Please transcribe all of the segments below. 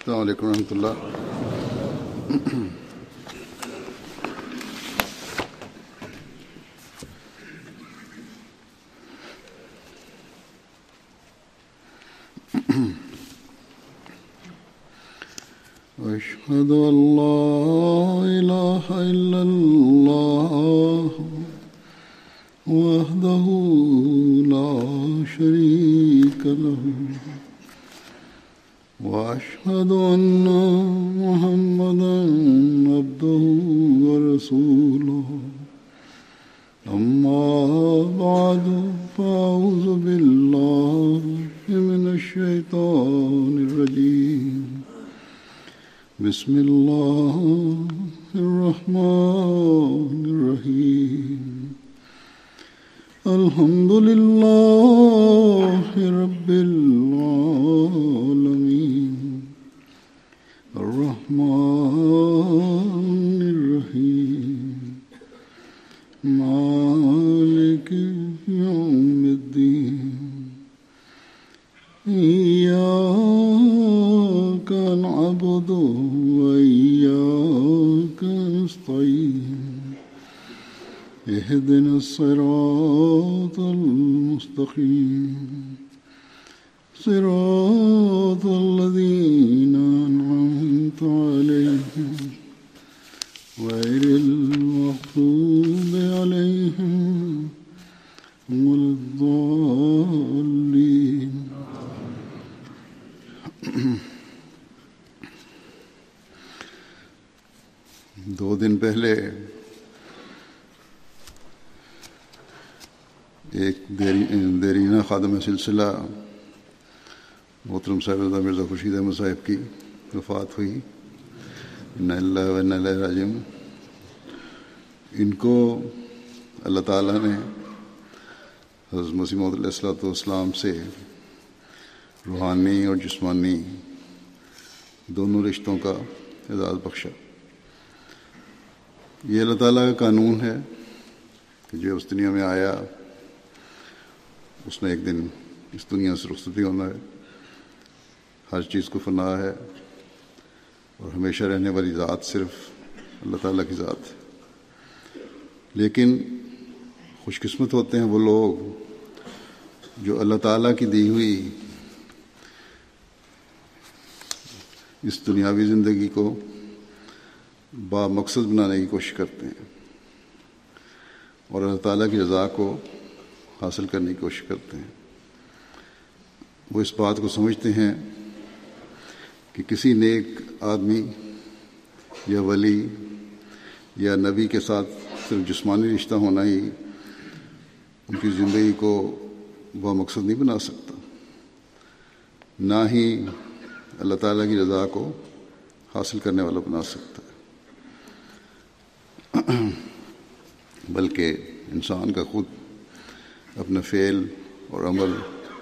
السلام علیکم ورحمۃ اللہ. أشهد أن لا إله إلا الله وحده لا شريك له وأشهد أن محمدا عبده ورسوله أما بعد فأعوذ بالله من الشيطان الرجيم بسم الله الرحمن الرحيم الحمد لله رب العالمين الرحمن الرحيم مالك يوم الدين إياك نعبد وإياك نستعين اهدنا الصراط المستقيم صراط الذين أنعمت عليهم غير المغضوب عليهم ولا الضالين. دو دن پہلے ایک دیرینہ خادم سلسلہ محترم صاحب مرزا خورشید احمد صاحب کی وفات ہوئی. انا للہ و انا الیہ راجعون. ان کو اللہ تعالیٰ نے حضرت مسیح موعود علیہ الصلوۃ والسلام سے روحانی اور جسمانی دونوں رشتوں کا اعزاز بخشا. یہ اللہ تعالیٰ کا قانون ہے کہ جو اس دنیا میں آیا اس نے ایک دن اس دنیا سے رخصتی ہونا ہے. ہر چیز کو فنا ہے اور ہمیشہ رہنے والی ذات صرف اللہ تعالیٰ کی ذات ہے. لیکن خوش قسمت ہوتے ہیں وہ لوگ جو اللہ تعالیٰ کی دی ہوئی اس دنیاوی زندگی کو با مقصد بنانے کی کوشش کرتے ہیں اور اللہ تعالیٰ کی رضا کو حاصل کرنے کی کوشش کرتے ہیں. وہ اس بات کو سمجھتے ہیں کہ کسی نیک آدمی یا ولی یا نبی کے ساتھ صرف جسمانی رشتہ ہونا ہی ان کی زندگی کو با مقصد نہیں بنا سکتا، نہ ہی اللہ تعالیٰ کی رضا کو حاصل کرنے والا بنا سکتا ہے. بلکہ انسان کا خود اپنا فعل اور عمل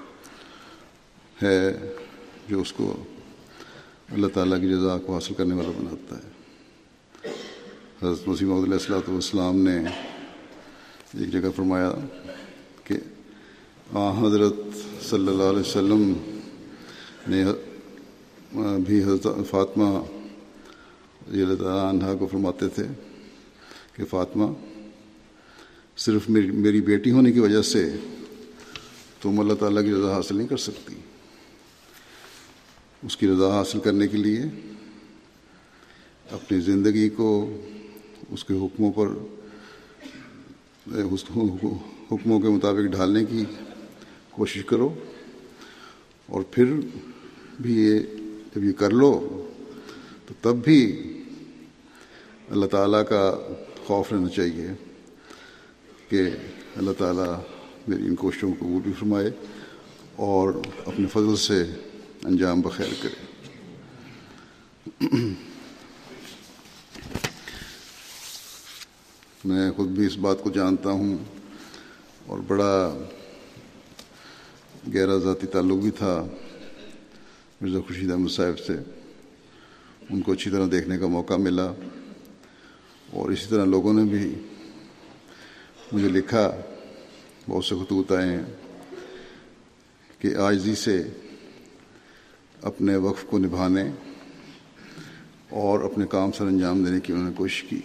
ہے جو اس کو اللہ تعالیٰ کی رضا کو حاصل کرنے والا بناتا ہے. حضرت مسیح موعود علیہ الصلوۃ والسلام نے ایک جگہ فرمایا کہ حضرت صلی اللہ علیہ وسلم نے بھی حضرت فاطمہ رضی اللہ تعالیٰ عنہا کو فرماتے تھے کہ فاطمہ صرف میری بیٹی ہونے کی وجہ سے تم اللہ تعالیٰ کی رضا حاصل نہیں کر سکتی. اس کی رضا حاصل کرنے کے لیے اپنی زندگی کو اس کے حکموں کے مطابق ڈھالنے کی کوشش کرو، اور پھر بھی جب یہ کر لو تو تب بھی اللہ تعالیٰ کا خوف رہنا چاہیے کہ اللہ تعالیٰ میری ان کوششوں کو قبول بھی فرمائے اور اپنے فضل سے انجام بخیر کرے. میں خود بھی اس بات کو جانتا ہوں اور بڑا گہرا ذاتی تعلق بھی تھا مرزا خورشید احمد صاحب سے. ان کو اچھی طرح دیکھنے کا موقع ملا اور اسی طرح لوگوں نے بھی مجھے لکھا، بہت سے خطوط آئے ہیں کہ عاجزی سے اپنے وقف کو نبھانے اور اپنے کام سر انجام دینے کی انہوں نے کوشش کی.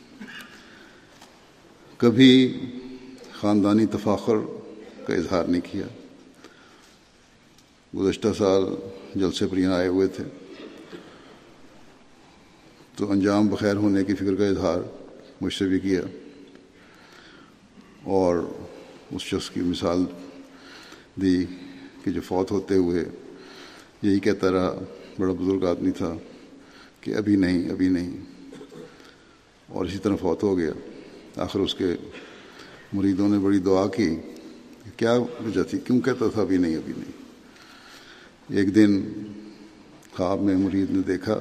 کبھی خاندانی تفاخر کا اظہار نہیں کیا. گزشتہ سال جلسے پر یہاں آئے ہوئے تھے تو انجام بخیر ہونے کی فکر کا اظہار مجھ سے بھی کیا اور اس شخص کی مثال دی کہ جو فوت ہوتے ہوئے یہی کہتا رہا، بڑا بزرگ آدمی تھا، کہ ابھی نہیں ابھی نہیں، اور اسی طرح فوت ہو گیا. آخر اس کے مریدوں نے بڑی دعا کی کہ کیا وجہ تھی، کیوں کہتا تھا ابھی نہیں ابھی نہیں. ایک دن خواب میں مرید نے دیکھا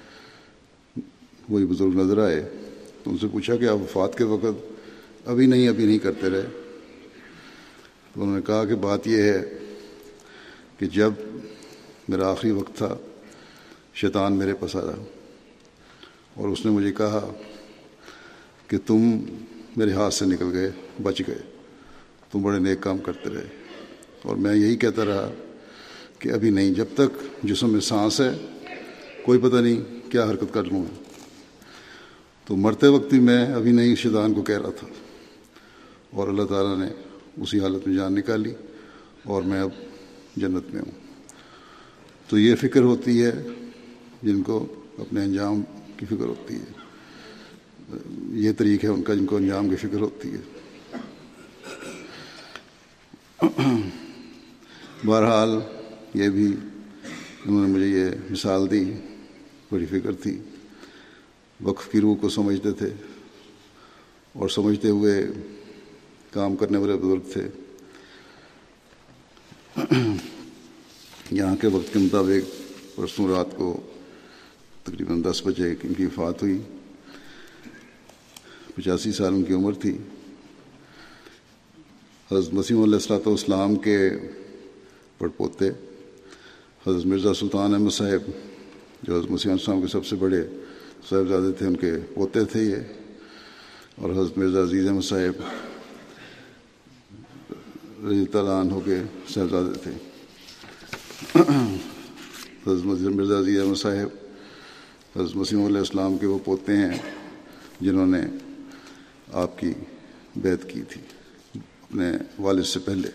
وہی بزرگ نظر آئے تو ان سے پوچھا کہ آپ وفات کے وقت ابھی نہیں کرتے رہے؟ تو انہوں نے کہا کہ بات یہ ہے کہ جب میرا آخری وقت تھا شیطان میرے پاس آیا اور اس نے مجھے کہا کہ تم میرے ہاتھ سے نکل گئے، بچ گئے، تم بڑے نیک کام کرتے رہے. اور میں یہی کہتا رہا کہ ابھی نہیں، جب تک جسم میں سانس ہے کوئی پتہ نہیں کیا حرکت کر لوں. تو مرتے وقت بھی میں ابھی نہیں شیطان کو کہہ رہا تھا، اور اللہ تعالیٰ نے اسی حالت میں جان نکالی اور میں اب جنت میں ہوں. تو یہ فکر ہوتی ہے جن کو اپنے انجام کی فکر ہوتی ہے، یہ طریق ہے ان کا جن کو انجام کی فکر ہوتی ہے. بہرحال یہ بھی انہوں نے مجھے یہ مثال دی، بڑی فکر تھی. وقف کی روح کو سمجھتے تھے اور سمجھتے ہوئے کام کرنے والے بزرگ تھے. یہاں کے وقت کے مطابق پرسوں رات کو تقریباً 10 بجے ان کی وفات ہوئی. 85 سال ان کی عمر تھی. حضرت مسیح علیہ الصلوۃ والسلام کے پڑپوتے حضرت مرزا سلطان احمد صاحب جو حضرت مسیح علیہ السلام کے سب سے بڑے صاحبزادے تھے، ان کے پوتے تھے یہ، اور حضرت مرزا عزیز احمد صاحب رضی اللہ عنہ کے صاحبزادے تھے. حضرت مرزا عزیز احمد صاحب حضرت مسیح علیہ السلام کے وہ پوتے ہیں جنہوں نے آپ کی بیعت کی تھی اپنے والد سے پہلے.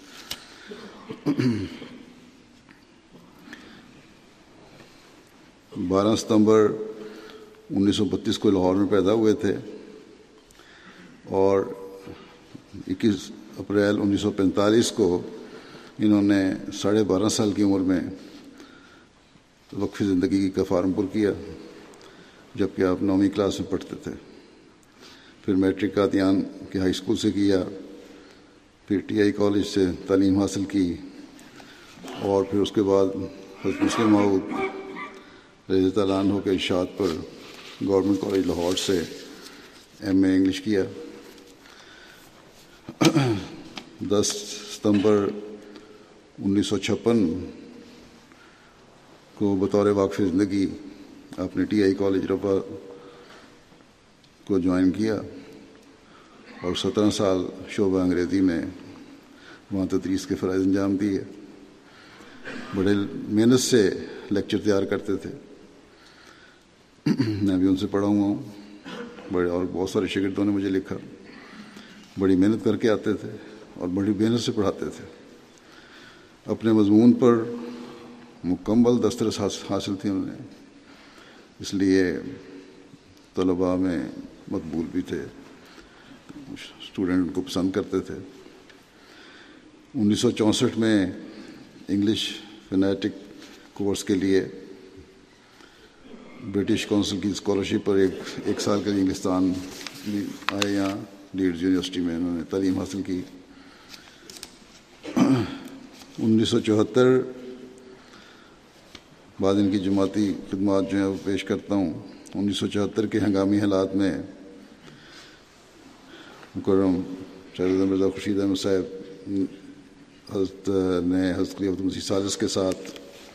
12 ستمبر 1932 کو لاہور میں پیدا ہوئے تھے اور 21 اپریل 1945 کو انہوں نے 12.5 سال کی عمر میں وقفی زندگی کا فارم پر کیا، جبکہ آپ 9ویں کلاس میں پڑھتے تھے. پھر میٹرک قادیان کے ہائی اسکول سے کیا، پھر ٹی آئی کالج سے تعلیم حاصل کی، اور پھر اس کے بعد حضرت مسلم موعود رضی اللہ عنہ کے ارشاد پر گورنمنٹ کالج لاہور سے ایم اے انگلش کیا. 10 ستمبر 1956 کو بطور واقف زندگی آپ نے ٹی آئی کالج ربا کو جوائن کیا اور 17 سال شعبہ انگریزی میں وہاں تدریس کے فرائض انجام دیے. بڑے محنت سے لیکچر تیار کرتے تھے، میں بھی ان سے پڑھا ہوا ہوں. بڑے اور بہت سارے شاگردوں نے مجھے لکھا، بڑی محنت کر کے آتے تھے اور بڑی محنت سے پڑھاتے تھے. اپنے مضمون پر مکمل دسترس حاصل تھی انہوں نے، اس لیے طلباء میں مقبول بھی تھے، اسٹوڈنٹ ان کو پسند کرتے تھے. 1964 میں انگلش فنیٹک کورس کے لیے برٹش کونسل کی اسکالرشپ پر ایک سال کے لیے انگلستان آئے. یہاں لیڈز یونیورسٹی میں انہوں نے تعلیم حاصل کی. 1974 بعد ان کی جماعتی خدمات جو ہیں وہ پیش کرتا ہوں. 1974 کے ہنگامی حالات میں مکرم شہزادہ مرزا خورشید احمد صاحب حضرت نے حضرت خلیفۃ مسیح ثالث کے ساتھ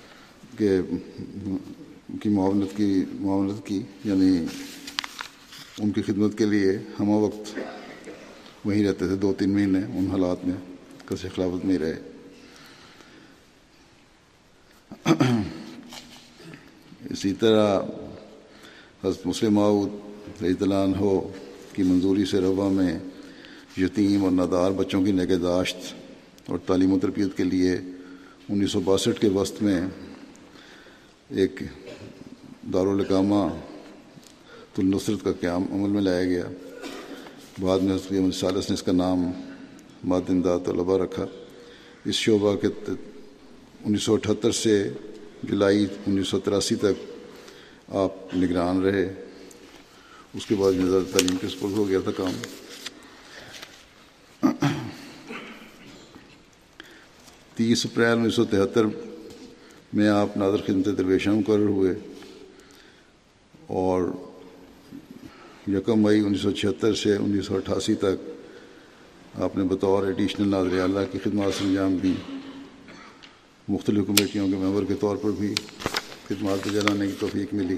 کی معاونت کی، یعنی ان کی خدمت کے لیے ہمہ وقت وہیں رہتے تھے. 2-3 مہینے ان حالات میں کسی خلافت میں رہے. اسی طرح حضرت مسلم موعود رضی اللہ عنہ کی منظوری سے روا میں یتیم اور نادار بچوں کی نگہداشت اور تعلیم و تربیت کے لیے 1962 کے وسط میں ایک دارالاقامہ النصرت کا قیام عمل میں لایا گیا۔ بعد میں حضرت محمد ثالث نے اس کا نام مادہ امداد طلبہ رکھا۔ اس شعبہ کے 1978 سے جولائی 1983 تک آپ نگران رہے۔ اس کے بعد وزارت تعلیم کے سپرد ہو گیا تھا کام۔ 30 اپریل 1973 میں آپ ناظر خدمت درویشہ مقرر ہوئے اور 1 مئی 1976 سے 1988 تک آپ نے بطور ایڈیشنل ناظر اعلیٰ کی خدمات انجام دیں۔ مختلف کمیٹیوں کے ممبر کے طور پر بھی خدمات بجا لانے کی توفیق ملی۔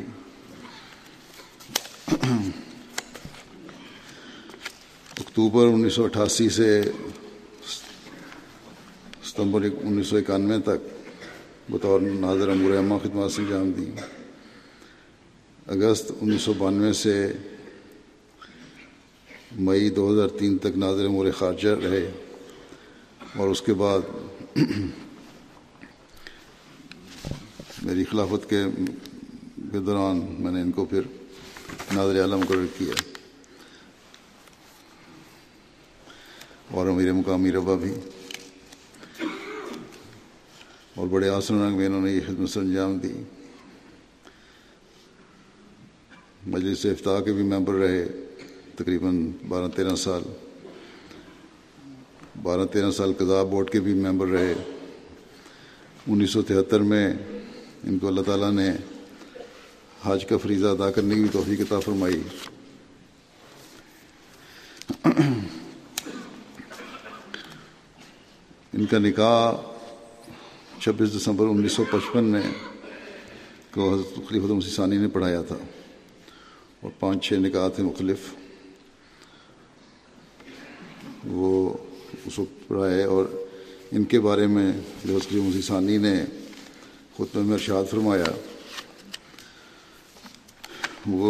اکتوبر 1988 سے ستمبر 1991 تک بطور ناظر امور عامہ خدمات سے انجام دیں۔ اگست 1992 سے مئی 2003 تک ناظر امور خارجہ رہے اور اس کے بعد میری خلافت کے دوران میں نے ان کو پھر ناظر اعلیٰ مقرر کیا اور امیر مقامی ربا بھی، اور بڑے آسن رنگ میں انہوں نے یہ خدمت سر انجام دی۔ مجلس افتاء کے بھی ممبر رہے تقریباً 12-13 سال۔ 12-13 سال قضاء بورڈ کے بھی ممبر رہے۔ 1973 میں ان کو اللہ تعالیٰ نے حج کا فریضہ ادا کرنے کی توفیق عطا فرمائی۔ ان کا نکاح 26 دسمبر 1955 میں کو حضرت خلیفۃ مسیح ثانی نے پڑھایا تھا، اور 5-6 نکاح تھے مختلف، وہ اس وقت پڑھائے۔ اور ان کے بارے میں حضرت خلیفۃ مسیح ثانی نے خطبہ میں ارشاد فرمایا، وہ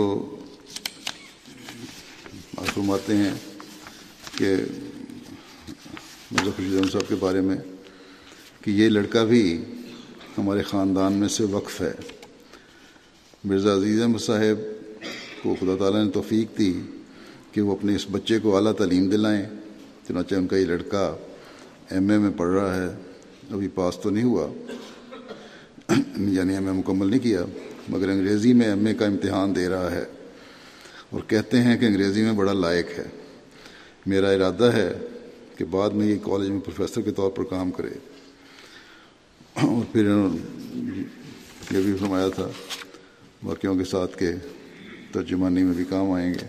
فرماتے ہیں کہ مرزا خورشید احمد صاحب کے بارے میں کہ یہ لڑکا بھی ہمارے خاندان میں سے وقف ہے۔ مرزا عزیز احمد صاحب کو خدا تعالیٰ نے توفیق دی کہ وہ اپنے اس بچے کو اعلیٰ تعلیم دلائیں، چنانچہ ان کا یہ لڑکا ایم اے میں پڑھ رہا ہے، ابھی پاس تو نہیں ہوا، یعنی ایم اے مکمل نہیں کیا، مگر انگریزی میں ایم اے کا امتحان دے رہا ہے، اور کہتے ہیں کہ انگریزی میں بڑا لائق ہے۔ میرا ارادہ ہے کہ بعد میں یہ کالج میں پروفیسر کے طور پر کام کرے۔ اور پھر یہ بھی فرمایا تھا واقعوں کے ساتھ کہ ترجمانی میں بھی کام آئیں گے۔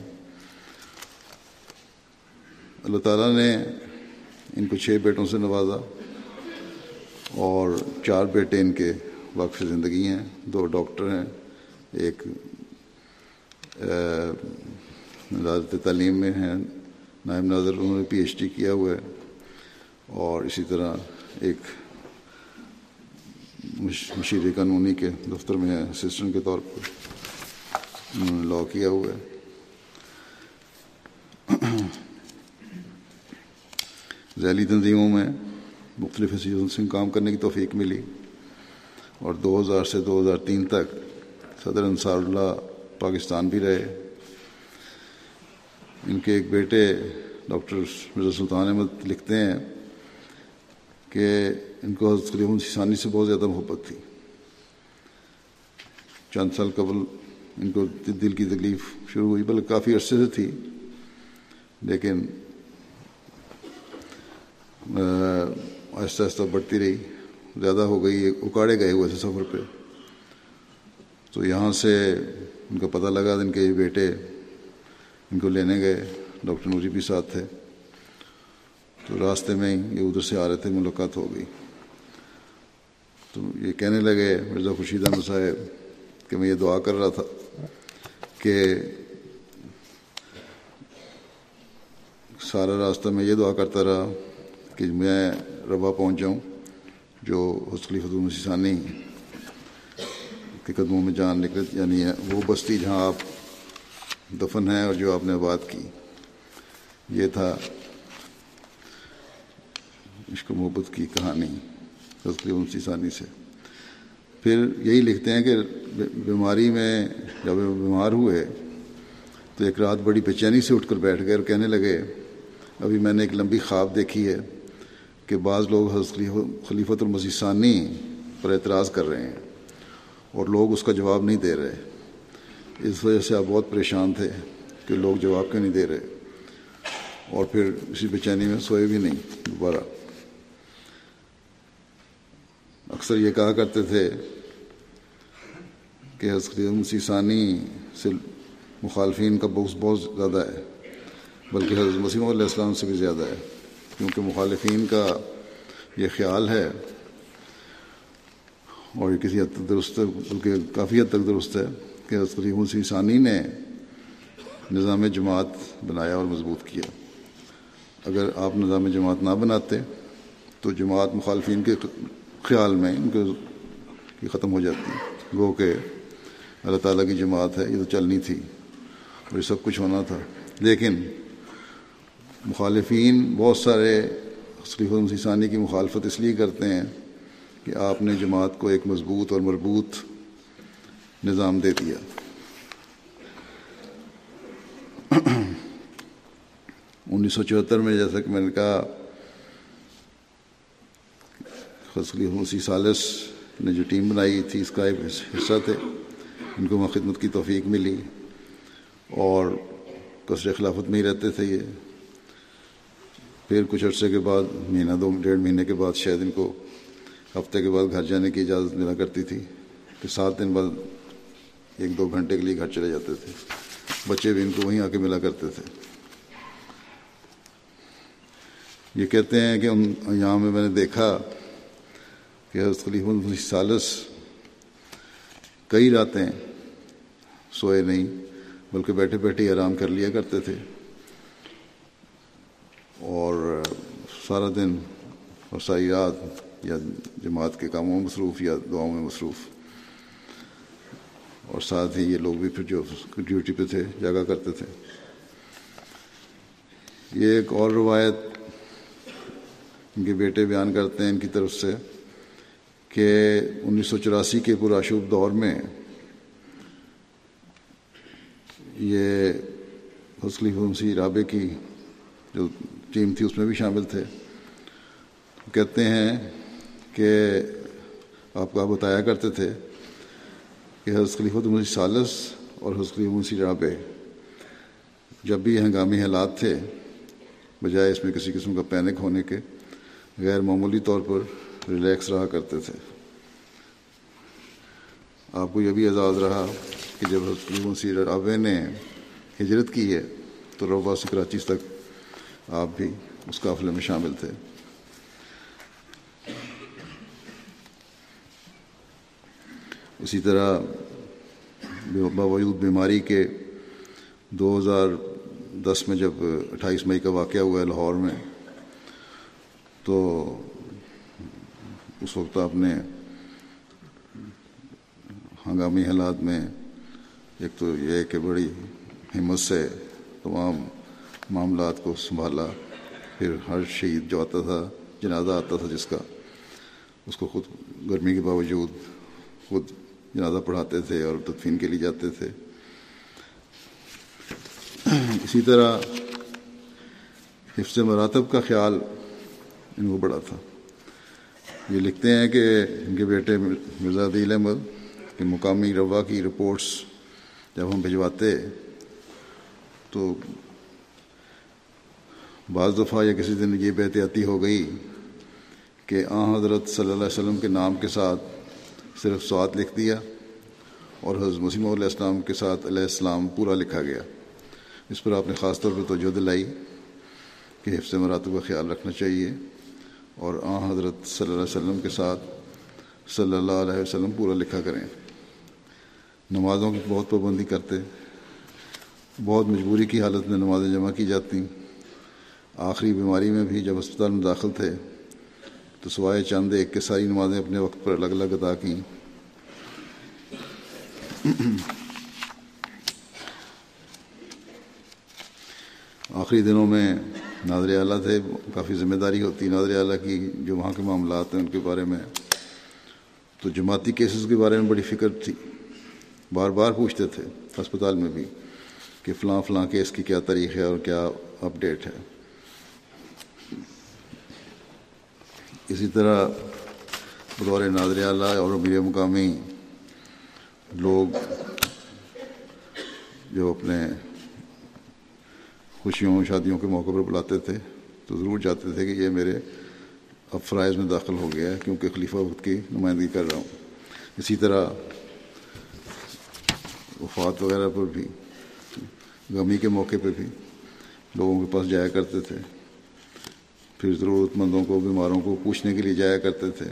اللہ تعالیٰ نے ان کو 6 بیٹوں سے نوازا، اور 4 بیٹے ان کے واقف زندگی ہیں، 2 ڈاکٹر ہیں، ایک وزارت تعلیم میں ہیں نائب ناظر، انہوں نے پی ایچ ڈی کیا ہوا ہے، اور اسی طرح ایک مشیر قانونی کے دفتر میں اسسٹنٹ کے طور پر انہوں نے لاء کیا ہوا ہے۔ ذیلی تنظیموں میں مختلف حیثیتوں سے کام کرنے کی توفیق ملی، اور 2000 سے 2003 تک صدر انصار اللہ پاکستان بھی رہے۔ ان کے ایک بیٹے ڈاکٹر مرزا سلطان احمد لکھتے ہیں کہ ان کو حضرت خلیفۃ مسیح ثانی سے بہت زیادہ محبت تھی۔ چند سال قبل ان کو دل کی تکلیف شروع ہوئی، بلکہ کافی عرصے سے تھی، لیکن آہستہ آہستہ بڑھتی رہی، زیادہ ہو گئی، اکاڑے گئے ہوئے تھے سفر پہ۔ تو یہاں سے ان کا پتہ لگا، ان کے یہ بیٹے ان کو لینے گئے، ڈاکٹر نوری بھی ساتھ تھے، تو راستے میں ہی یہ ادھر سے آ رہے تھے، ملاقات ہو گئی۔ تو یہ کہنے لگے مرزا خورشید احمد صاحب کہ میں یہ دعا کر رہا تھا کہ سارا راستہ میں یہ دعا کرتا رہا کہ میں ربا پہنچ جاؤں، جو حضرت خلیفۃ مسیح ثانی کے قدموں میں جان نکل، یعنی وہ بستی جہاں آپ دفن ہے اور جو آپ نے بات کی. یہ تھا عشق و محبت کی کہانی حضرت مسیح ثانی سے. پھر یہی لکھتے ہیں کہ بیماری میں جب وہ بیمار ہوئے تو ایک رات بڑی بے چینی سے اٹھ کر بیٹھ گئے اور کہنے لگے ابھی میں نے ایک لمبی خواب دیکھی ہے کہ بعض لوگ حضرت خلیفۃ المسیح ثانی پر اعتراض کر رہے ہیں اور لوگ اس کا جواب نہیں دے رہے. اس وجہ سے آپ بہت پریشان تھے کہ لوگ جواب کیوں نہیں دے رہے, اور پھر اسی بے چینی میں سوئے بھی نہیں دوبارہ. اکثر یہ کہا کرتے تھے کہ حضرت مسیح ثانی سے مخالفین کا بغض بہت زیادہ ہے, بلکہ حضرت مسیح علیہ السلام سے بھی زیادہ ہے, کیونکہ مخالفین کا یہ خیال ہے, اور یہ کسی حد تک درست ہے, بلکہ کافی حد تک درست ہے, کہ حضرت مسیح ثانی نے نظام جماعت بنایا اور مضبوط کیا. اگر آپ نظام جماعت نہ بناتے تو جماعت مخالفین کے خیال میں ان کی ختم ہو جاتی. گو کہ اللہ تعالیٰ کی جماعت ہے, یہ تو چلنی تھی اور یہ سب کچھ ہونا تھا. لیکن مخالفین بہت سارے خلیفۃ مسیح ثانی کی مخالفت اس لیے کرتے ہیں کہ آپ نے جماعت کو ایک مضبوط اور مربوط نظام دے دیا. 1974 میں جیسا کہ میں نے کہا خلیفۃ مسیح ثالث نے جو ٹیم بنائی تھی اس کا ایک حصہ تھے. ان کو خدمت کی توفیق ملی اور قصر خلافت میں ہی رہتے تھے یہ. پھر کچھ عرصے کے بعد مہینہ 2-1.5 مہینے کے بعد شاید ان کو ہفتے کے بعد گھر جانے کی اجازت ملا کرتی تھی کہ 7 دن بعد 1-2 گھنٹے کے لیے گھر چلے جاتے تھے. بچے بھی ان کو وہیں آ کے ملا کرتے تھے. یہ کہتے ہیں کہ ان ایام میں نے دیکھا کہ حضرت خلیفۃ المسیح ثالث کئی راتیں سوئے نہیں, بلکہ بیٹھے بیٹھے آرام کر لیا کرتے تھے, اور سارا دن اور ساری رات یا جماعت کے کاموں میں مصروف یا دعاؤں میں مصروف. اور ساتھ ہی یہ لوگ بھی پھر جو ڈیوٹی پہ تھے جاگا کرتے تھے. یہ ایک اور روایت ان کے بیٹے بیان کرتے ہیں ان کی طرف سے کہ 1984 کے پرآشوب دور میں یہ حضرت خلیفۃ مسیح رابع کی جو ٹیم تھی اس میں بھی شامل تھے. کہتے ہیں کہ آپ کو بتایا کرتے تھے کہ حضرت خلیفۃ مسیح ثالث اور حضرت خلیفۃ مسیح رابع جب بھی ہنگامی حالات تھے, بجائے اس میں کسی قسم کا پینک ہونے کے, غیر معمولی طور پر ریلیکس رہا کرتے تھے. آپ کو یہ بھی اعزاز رہا کہ جب حضرت خلیفۃ مسیح رابع نے ہجرت کی ہے تو روضہ سے کراچی تک آپ بھی اس قافلے میں شامل تھے. اسی طرح باوجود بیماری کے 2010 میں جب 28 مئی کا واقعہ ہوا ہے لاہور میں, تو اس وقت آپ نے ہنگامی حالات میں ایک تو یہ کہ بڑی ہمت سے تمام معاملات کو سنبھالا. پھر ہر شہید جو آتا تھا, جنازہ آتا تھا جس کا, اس کو خود گرمی کے باوجود خود جنازہ پڑھاتے تھے اور تدفین کے لیے جاتے تھے. اسی طرح حفظ مراتب کا خیال ان کو بڑا تھا. یہ لکھتے ہیں کہ ان کے بیٹے مرزا عدیل احمد کہ مقامی روا کی رپورٹس جب ہم بھجواتے تو بعض دفعہ یا کسی دن یہ بے احتیاطی ہو گئی کہ حضرت صلی اللہ علیہ وسلم کے نام کے ساتھ صرف سوات لکھ دیا اور حضرت مسیح علیہ السلام کے ساتھ علیہ السلام پورا لکھا گیا. اس پر آپ نے خاص طور پہ توجہ دلائی کہ حفظ مراتب کا خیال رکھنا چاہیے اور حضرت صلی اللہ علیہ وسلم کے ساتھ صلی اللہ علیہ وسلم پورا لکھا کریں. نمازوں کی بہت پابندی کرتے, بہت مجبوری کی حالت میں نمازیں جمع کی جاتی. آخری بیماری میں بھی جب اسپتال میں داخل تھے تو سوائے چند ایک کے ساری نمازیں اپنے وقت پر الگ الگ ادا کیں. آخری دنوں میں ناظر اعلیٰ تھے، کافی ذمہ داری ہوتی ناظر اعلیٰ کی جو وہاں کے معاملات ہیں ان کے بارے میں، تو جماعتی کیسز کے بارے میں بڑی فکر تھی، بار بار پوچھتے تھے ہسپتال میں بھی کہ فلاں فلاں کیس کی کیا تاریخ ہے اور کیا اپ ڈیٹ ہے۔ اسی طرح بطور ناظر اعلیٰ اور امیر مقامی لوگ جو اپنے خوشیوں شادیوں کے موقع پر بلاتے تھے تو ضرور چاہتے تھے کہ یہ میرے اب فرائض میں داخل ہو گیا ہے کیونکہ خلیفہ وقت کی نمائندگی کر رہا ہوں۔ اسی طرح وفات وغیرہ پر بھی، غمی کے موقع پہ بھی لوگوں کے پاس جایا کرتے تھے، پھر ضرورت مندوں کو، بیماروں کو پوچھنے کے لیے جایا کرتے تھے،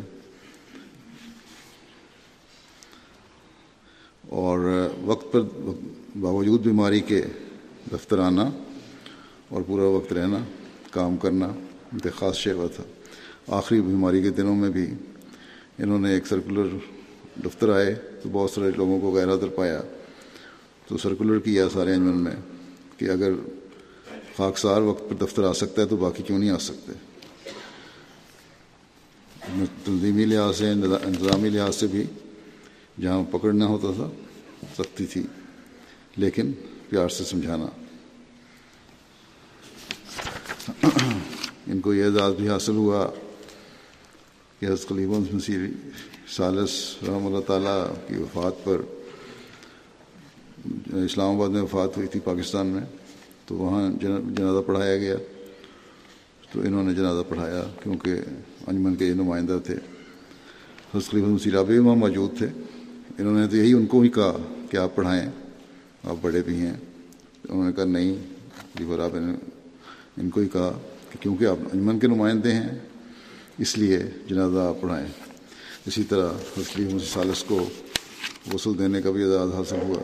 اور وقت پر باوجود بیماری کے دفتر آنا اور پورا وقت رہنا، کام کرنا ان کا خاص شیوا تھا۔ آخری بیماری کے دنوں میں بھی انہوں نے ایک سرکولر، دفتر آئے تو بہت سارے لوگوں کو غیر حاضر پایا تو سرکولر کیا سارے انجمن میں کہ اگر خاکسار وقت پر دفتر آ سکتا ہے تو باقی کیوں نہیں آ سکتے۔ تنظیمی لحاظ سے، انتظامی لحاظ سے بھی جہاں پکڑنا ہوتا تھا سختی تھی، لیکن پیار سے سمجھانا۔ ان کو یہ اعزاز بھی حاصل ہوا کہ حضرت خلیفہ مسیح ثالث رحمہ اللہ تعالیٰ کی وفات پر، اسلام آباد میں وفات ہوئی تھی پاکستان میں، تو وہاں جنازہ پڑھایا گیا، تو انہوں نے جنازہ پڑھایا کیونکہ انجمن کے یہ نمائندہ تھے۔ حضرت خلیفہ مسیح رابع وہاں موجود تھے، انہوں نے تو یہی ان کو ہی کہا کہ آپ پڑھائیں، آپ بڑے بھی ہیں۔ انہوں نے کہا نہیں، خلیفہ رابع نے ان کو ہی کہا کہ کیونکہ آپ انجمن کے نمائندے ہیں اس لیے جنازہ آپ پڑھائیں۔ اسی طرح حضرت خلیفہ مسیح ثالث کو غسل دینے کا بھی اعزاز حاصل ہوا۔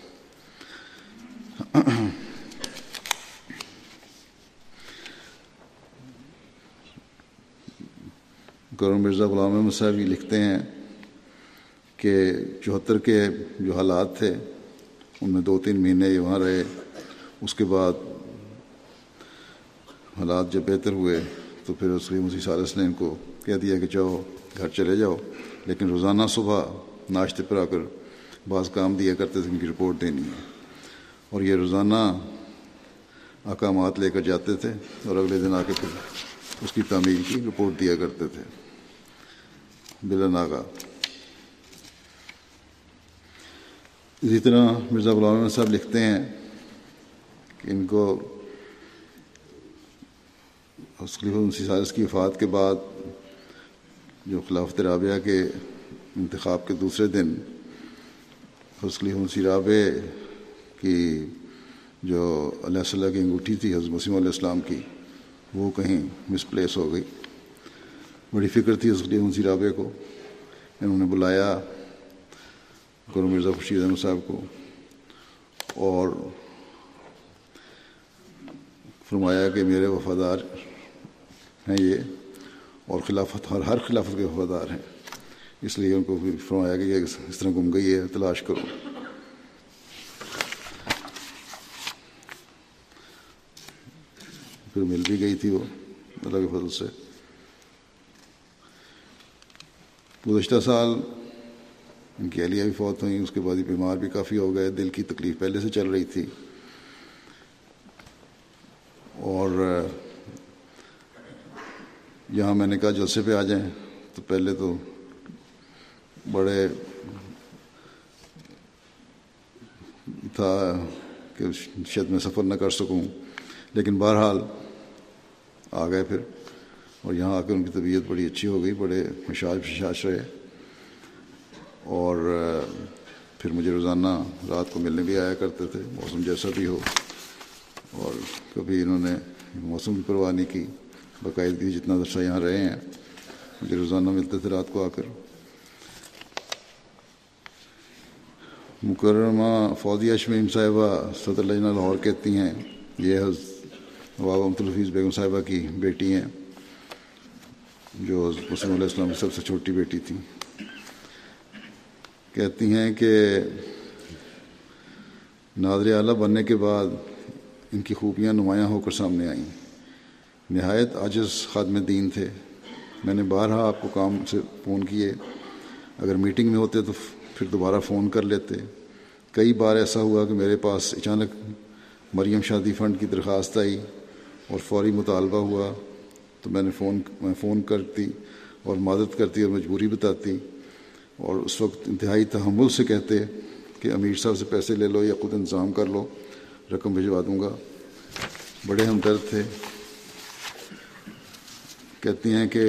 گورنر مرزا غلام احمد صاحب یہ لکھتے ہیں کہ 74 کے جو حالات تھے ان میں 2-3 مہینے یہ وہاں رہے، اس کے بعد حالات جب بہتر ہوئے تو پھر خلیفہ مسیح ثالث نے ان کو کہہ دیا کہ جاؤ گھر چلے جاؤ، لیکن روزانہ صبح ناشتے پر آ کر بعض کام دیا کرتے تھے، ان کی رپورٹ دینی ہے، اور یہ روزانہ احکامات لے کر جاتے تھے اور اگلے دن آ کے پھر اس کی تعمیل کی رپورٹ دیا کرتے تھے بلا ناغہ۔ اسی طرح مرزا غلام احمد صاحب لکھتے ہیں کہ ان کو خلیفہ مسیح ثالث کی وفات کے بعد جو خلافت رابعہ کے انتخاب کے دوسرے دن حضرت خلیفہ مسیح رابع کی جو علیہ السلام کی انگوٹھی تھی حضرت مسیح علیہ السلام کی، وہ کہیں مس پلیس ہو گئی۔ بڑی فکر تھی حضرت خلیفہ مسیح رابع کو، انہوں نے بلایا گورنر مرزا خورشید احمد صاحب کو اور فرمایا کہ میرے وفادار ہیں یہ، اور خلافت ہر خلافت کے وفادار ہیں، اس لیے ان کو فرمایا کہ یہ اس طرح گم گئی ہے، تلاش کرو۔ پھر مل بھی گئی تھی وہ اللہ کے فضل سے۔ گزشتہ سال ان کی اہلیہ بھی فوت ہوئیں، اس کے بعد یہ بیمار بھی کافی ہو گئے، دل کی تکلیف پہلے سے چل رہی تھی، اور یہاں میں نے کہا جلسے پہ آ جائیں تو پہلے تو بڑے تھا کہ شاید میں سفر نہ کر سکوں، لیکن بہرحال آ گئے پھر، اور یہاں آ کر ان کی طبیعت بڑی اچھی ہو گئی، بڑے مشاش رہے، اور پھر مجھے روزانہ رات کو ملنے بھی آیا کرتے تھے، موسم جیسا بھی ہو، اور کبھی انہوں نے موسم کی پرواہ نہیں کی، باقاعدگی جتنا عرصہ یہاں رہے ہیں مجھے روزانہ ملتے تھے رات کو آ کر۔ مکرمہ فوزیہ شمیم صاحبہ صدر لجنہ لاہور کہتی ہیں، یہ حضرت نواب امت الحفیظ بیگم صاحبہ کی بیٹی ہیں، جو مسلم علیہ السلام کی سب سے چھوٹی بیٹی تھی، کہتی ہیں کہ ناظر اعلیٰ بننے کے بعد ان کی خوبیاں نمایاں ہو کر سامنے آئیں۔ نہایت عاجز خادم دین تھے۔ میں نے بارہا آپ کو کام سے فون کیے، اگر میٹنگ میں ہوتے تو پھر دوبارہ فون کر لیتے۔ کئی بار ایسا ہوا کہ میرے پاس اچانک مریم شادی فنڈ کی درخواست آئی اور فوری مطالبہ ہوا تو میں فون کرتی اور معذرت کرتی اور مجبوری بتاتی، اور اس وقت انتہائی تحمل سے کہتے کہ امیر صاحب سے پیسے لے لو یا خود انتظام کر لو، رقم بھجوا دوں گا۔ بڑے ہمدرد تھے۔ کہتی ہیں کہ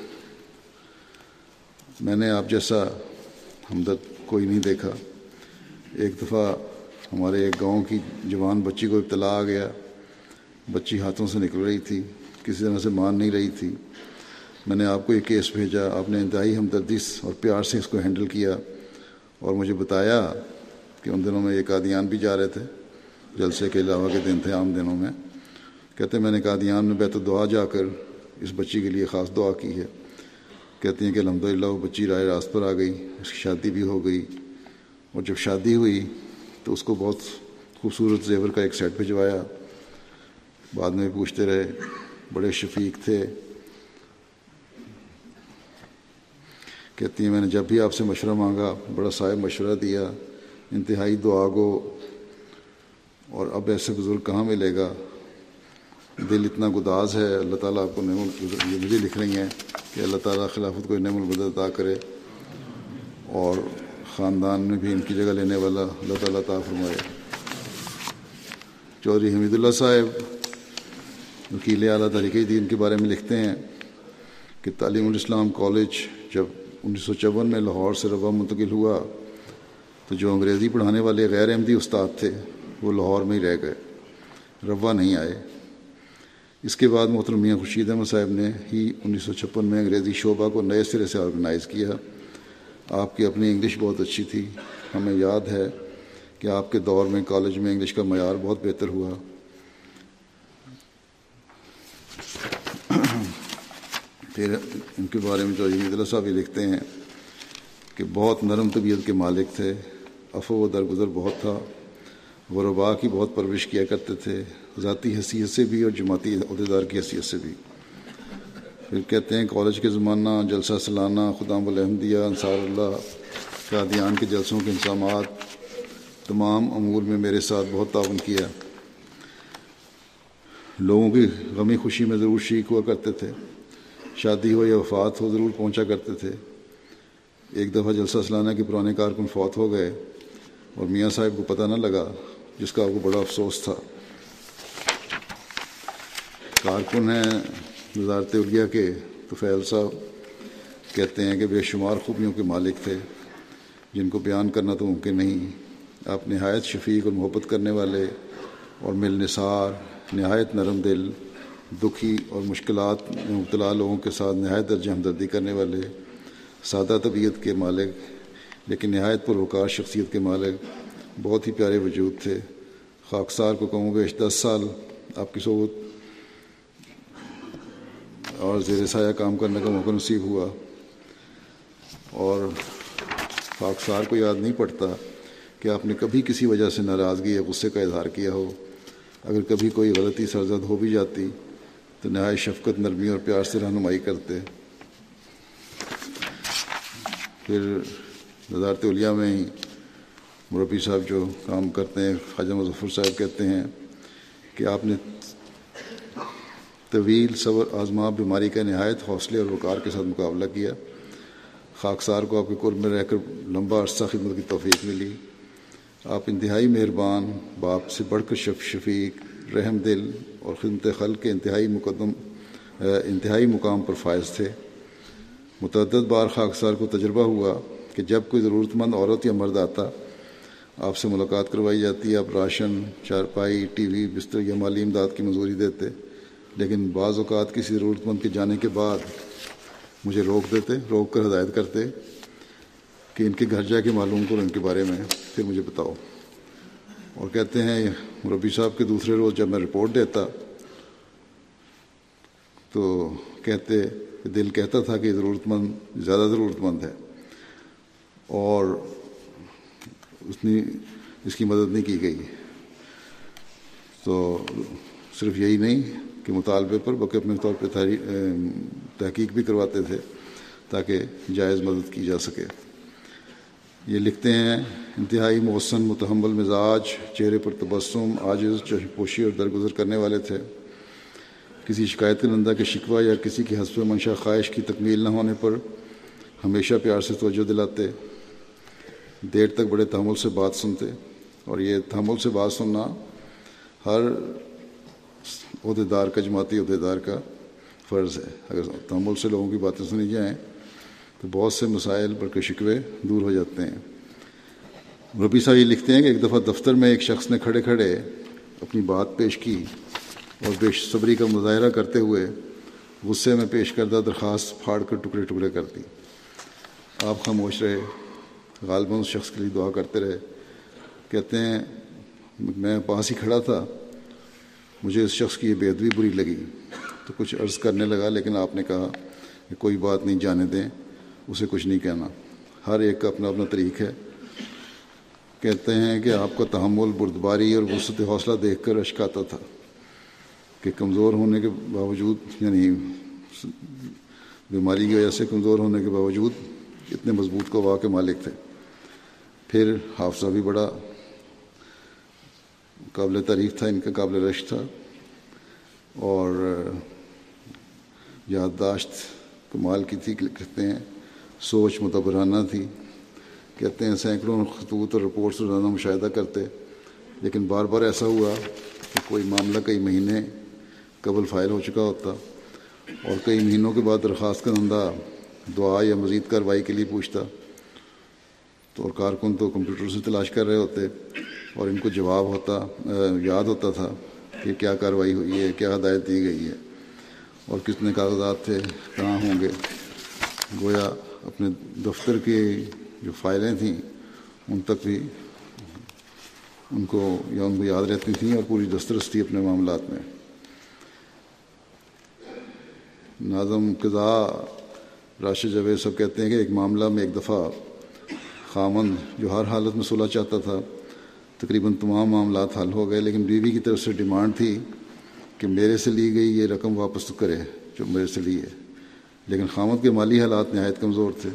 میں نے آپ جیسا ہمدرد کوئی نہیں دیکھا۔ ایک دفعہ ہمارے ایک گاؤں کی جوان بچی کو ابتلا آ گیا، بچی ہاتھوں سے نکل رہی تھی، کسی طرح سے مان نہیں رہی تھی۔ میں نے آپ کو یہ کیس بھیجا، آپ نے انتہائی ہمدردی اور پیار سے اس کو ہینڈل کیا اور مجھے بتایا کہ ان دنوں میں یہ قادیان بھی جا رہے تھے، جلسے کے علاوہ کے دن تھے عام دنوں میں۔ کہتے ہیں میں نے قادیان میں بیت الدعا جا کر اس بچی کے لیے خاص دعا کی ہے۔ کہتی ہیں کہ الحمدللہ وہ بچی راہ راست پر آ گئی، اس کی شادی بھی ہو گئی، اور جب شادی ہوئی تو اس کو بہت خوبصورت زیور کا ایک سیٹ بھجوایا۔ بعد میں پوچھتے رہے، بڑے شفیق تھے۔ کہتی ہیں میں نے جب بھی آپ سے مشورہ مانگا بڑا صاحب مشورہ دیا، انتہائی دعا گو، اور اب ایسے بزرگ کہاں ملے گا۔ دل اتنا گداز ہے، اللہ تعالیٰ آپ کو یہ مجھے لکھ رہی ہیں کہ اللہ تعالیٰ خلافت کو نعم البدل عطا کرے، اور خاندان میں بھی ان کی جگہ لینے والا اللہ تعالیٰ عطا فرمائے۔ چودھری حمید اللہ صاحب وکیل اعلیٰ تحریک دین کے بارے میں لکھتے ہیں کہ تعلیم الاسلام کالج جب 1954 میں لاہور سے روا منتقل ہوا تو جو انگریزی پڑھانے والے غیر احمدی استاد تھے وہ لاہور میں ہی رہ گئے، روا نہیں آئے۔ اس کے بعد محترم میاں خورشید احمد صاحب نے ہی 1956 میں انگریزی شعبہ کو نئے سرے سے آرگنائز کیا۔ آپ کی اپنی انگلش بہت اچھی تھی، ہمیں یاد ہے کہ آپ کے دور میں کالج میں انگلش کا معیار بہت بہتر ہوا۔ پھر ان کے بارے میں جو حمید اللہ صاحب یہ لکھتے ہیں کہ بہت نرم طبیعت کے مالک تھے، عفو و درگزر بہت تھا، غرباء کی بہت پرورش کیا کرتے تھے، ذاتی حیثیت سے بھی اور جماعتی عہدیدار کی حیثیت سے بھی۔ پھر کہتے ہیں کالج کے زمانہ جلسہ سالانہ خدام الاحمدیہ انصار اللہ قادیان کے جلسوں کے انتظامات تمام امور میں میرے ساتھ بہت تعاون کیا۔ لوگوں کی غمی خوشی میں ضرور شریک ہوا کرتے تھے، شادی ہو یا وفات ہو ضرور پہنچا کرتے تھے۔ ایک دفعہ جلسہ سالانہ کے پرانے کارکن فوت ہو گئے اور میاں صاحب کو پتہ نہ لگا، جس کا آپ کو بڑا افسوس تھا۔ کارکن ہیں وزارت اولیاء کے طفیل صاحب، کہتے ہیں کہ بے شمار خوبیوں کے مالک تھے جن کو بیان کرنا تو ممکن نہیں۔ آپ نہایت شفیق اور محبت کرنے والے اور ملنسار، نہایت نرم دل، دکھی اور مشکلات میں مبتلا لوگوں کے ساتھ نہایت درجہ ہمدردی کرنے والے، سادہ طبیعت کے مالک لیکن نہایت پروکار شخصیت کے مالک، بہت ہی پیارے وجود تھے۔ خاکسار کو کم و بیش 10 سال آپ کی صحبت اور زیر سایہ کام کرنے کا موقع نصیب ہوا، اور خاکسار کو یاد نہیں پڑتا کہ آپ نے کبھی کسی وجہ سے ناراضگی یا غصے کا اظہار کیا ہو۔ اگر کبھی کوئی غلطی سرزد ہو بھی جاتی تو نہایت شفقت، نرمی اور پیار سے رہنمائی کرتے۔ پھر وزارت اولیاء میں ہی مربی صاحب جو کام کرتے ہیں خواجہ مظفر صاحب کہتے ہیں کہ آپ نے طویل صبر آزما بیماری کا نہایت حوصلے اور وقار کے ساتھ مقابلہ کیا۔ خاکسار کو آپ کے قرب میں رہ کر لمبا عرصہ خدمت کی توفیق ملی۔ آپ انتہائی مہربان، باپ سے بڑھ کر شفیق، رحم دل اور خدمت خلق کے انتہائی مقام پر فائز تھے۔ متعدد بار خاکسار کو تجربہ ہوا کہ جب کوئی ضرورت مند عورت یا مرد آتا، آپ سے ملاقات کروائی جاتی، آپ راشن، چارپائی، ٹی وی، بستر یا مالی امداد کی منظوری دیتے، لیکن بعض اوقات کسی ضرورت مند کے جانے کے بعد مجھے روک کر ہدایت کرتے کہ ان کے گھر جا کے معلوم کرو ان کے بارے میں، پھر مجھے بتاؤ۔ اور کہتے ہیں مربی صاحب کے دوسرے روز جب میں رپورٹ دیتا تو کہتے کہ دل کہتا تھا کہ زیادہ ضرورت مند ہے، اور اس کی مدد نہیں کی گئی۔ تو صرف یہی نہیں کہ مطالبے پر بلکہ اپنے طور پہ تحقیق بھی کرواتے تھے تاکہ جائز مدد کی جا سکے۔ یہ لکھتے ہیں انتہائی محسن متحمل مزاج، چہرے پر تبسم، عاجز، چشم پوشی اور درگزر کرنے والے تھے۔ کسی شکایت کنندہ کے شکوہ یا کسی کی حسب منشا خواہش کی تکمیل نہ ہونے پر ہمیشہ پیار سے توجہ دلاتے، دیر تک بڑے تحمل سے بات سنتے، اور یہ تحمل سے بات سننا ہر عہدیدار کا، جماعتی عہدیدار کا فرض ہے۔ اگر تحمل سے لوگوں کی باتیں سنی جائیں تو بہت سے مسائل بلکہ شکوے دور ہو جاتے ہیں۔ ربی صاحب یہ لکھتے ہیں کہ ایک دفعہ دفتر میں ایک شخص نے کھڑے کھڑے اپنی بات پیش کی اور بے صبری کا مظاہرہ کرتے ہوئے غصے میں پیش کردہ درخواست پھاڑ کر ٹکڑے ٹکڑے کر دی۔ آپ خاموش رہے، غالباً اس شخص کے لیے دعا کرتے رہے۔ کہتے ہیں میں پاس ہی کھڑا تھا، مجھے اس شخص کی یہ بے ادبی بری لگی تو کچھ عرض کرنے لگا، لیکن آپ نے کہا کہ کوئی بات نہیں، جانے دیں، اسے کچھ نہیں کہنا، ہر ایک کا اپنا اپنا طریق ہے۔ کہتے ہیں کہ آپ کا تحمل، بردباری اور وسعت حوصلہ دیکھ کر اشک آتا تھا کہ کمزور ہونے کے باوجود، یعنی بیماری کی وجہ سے کمزور ہونے کے باوجود اتنے مضبوط قوا کے مالک تھے۔ پھر حافظہ بھی بڑا قابل تعریف تھا، ان کا قابل رشک تھا، اور یادداشت کمال کی تھی۔ کہتے ہیں سوچ متبرانہ تھی۔ کہتے ہیں سینکڑوں خطوط اور رپورٹس روزانہ مشاہدہ کرتے، لیکن بار بار ایسا ہوا کہ کوئی معاملہ کئی مہینے قبل فائل ہو چکا ہوتا اور کئی مہینوں کے بعد درخواست کنندہ دعا یا مزید کارروائی کے لیے پوچھتا، تو اور کارکن تو کمپیوٹر سے تلاش کر رہے ہوتے اور ان کو جواب یاد ہوتا تھا کہ کیا کارروائی ہوئی ہے، کیا ہدایت دی گئی ہے اور کتنے کاغذات تھے، کہاں ہوں گے۔ گویا اپنے دفتر کی جو فائلیں تھیں ان تک بھی ان کو یاد رہتی تھیں اور پوری دسترس تھی اپنے معاملات میں۔ ناظم قضا راشد جاوید صاحب کہتے ہیں کہ ایک معاملہ میں ایک دفعہ خامند جو ہر حالت میں صلح چاہتا تھا، تقریباً تمام معاملات حل ہو گئے، لیکن بیوی کی طرف سے ڈیمانڈ تھی کہ میرے سے لی گئی یہ رقم واپس تو کرے جو میرے سے لی ہے، لیکن خامند کے مالی حالات نہایت کمزور تھے۔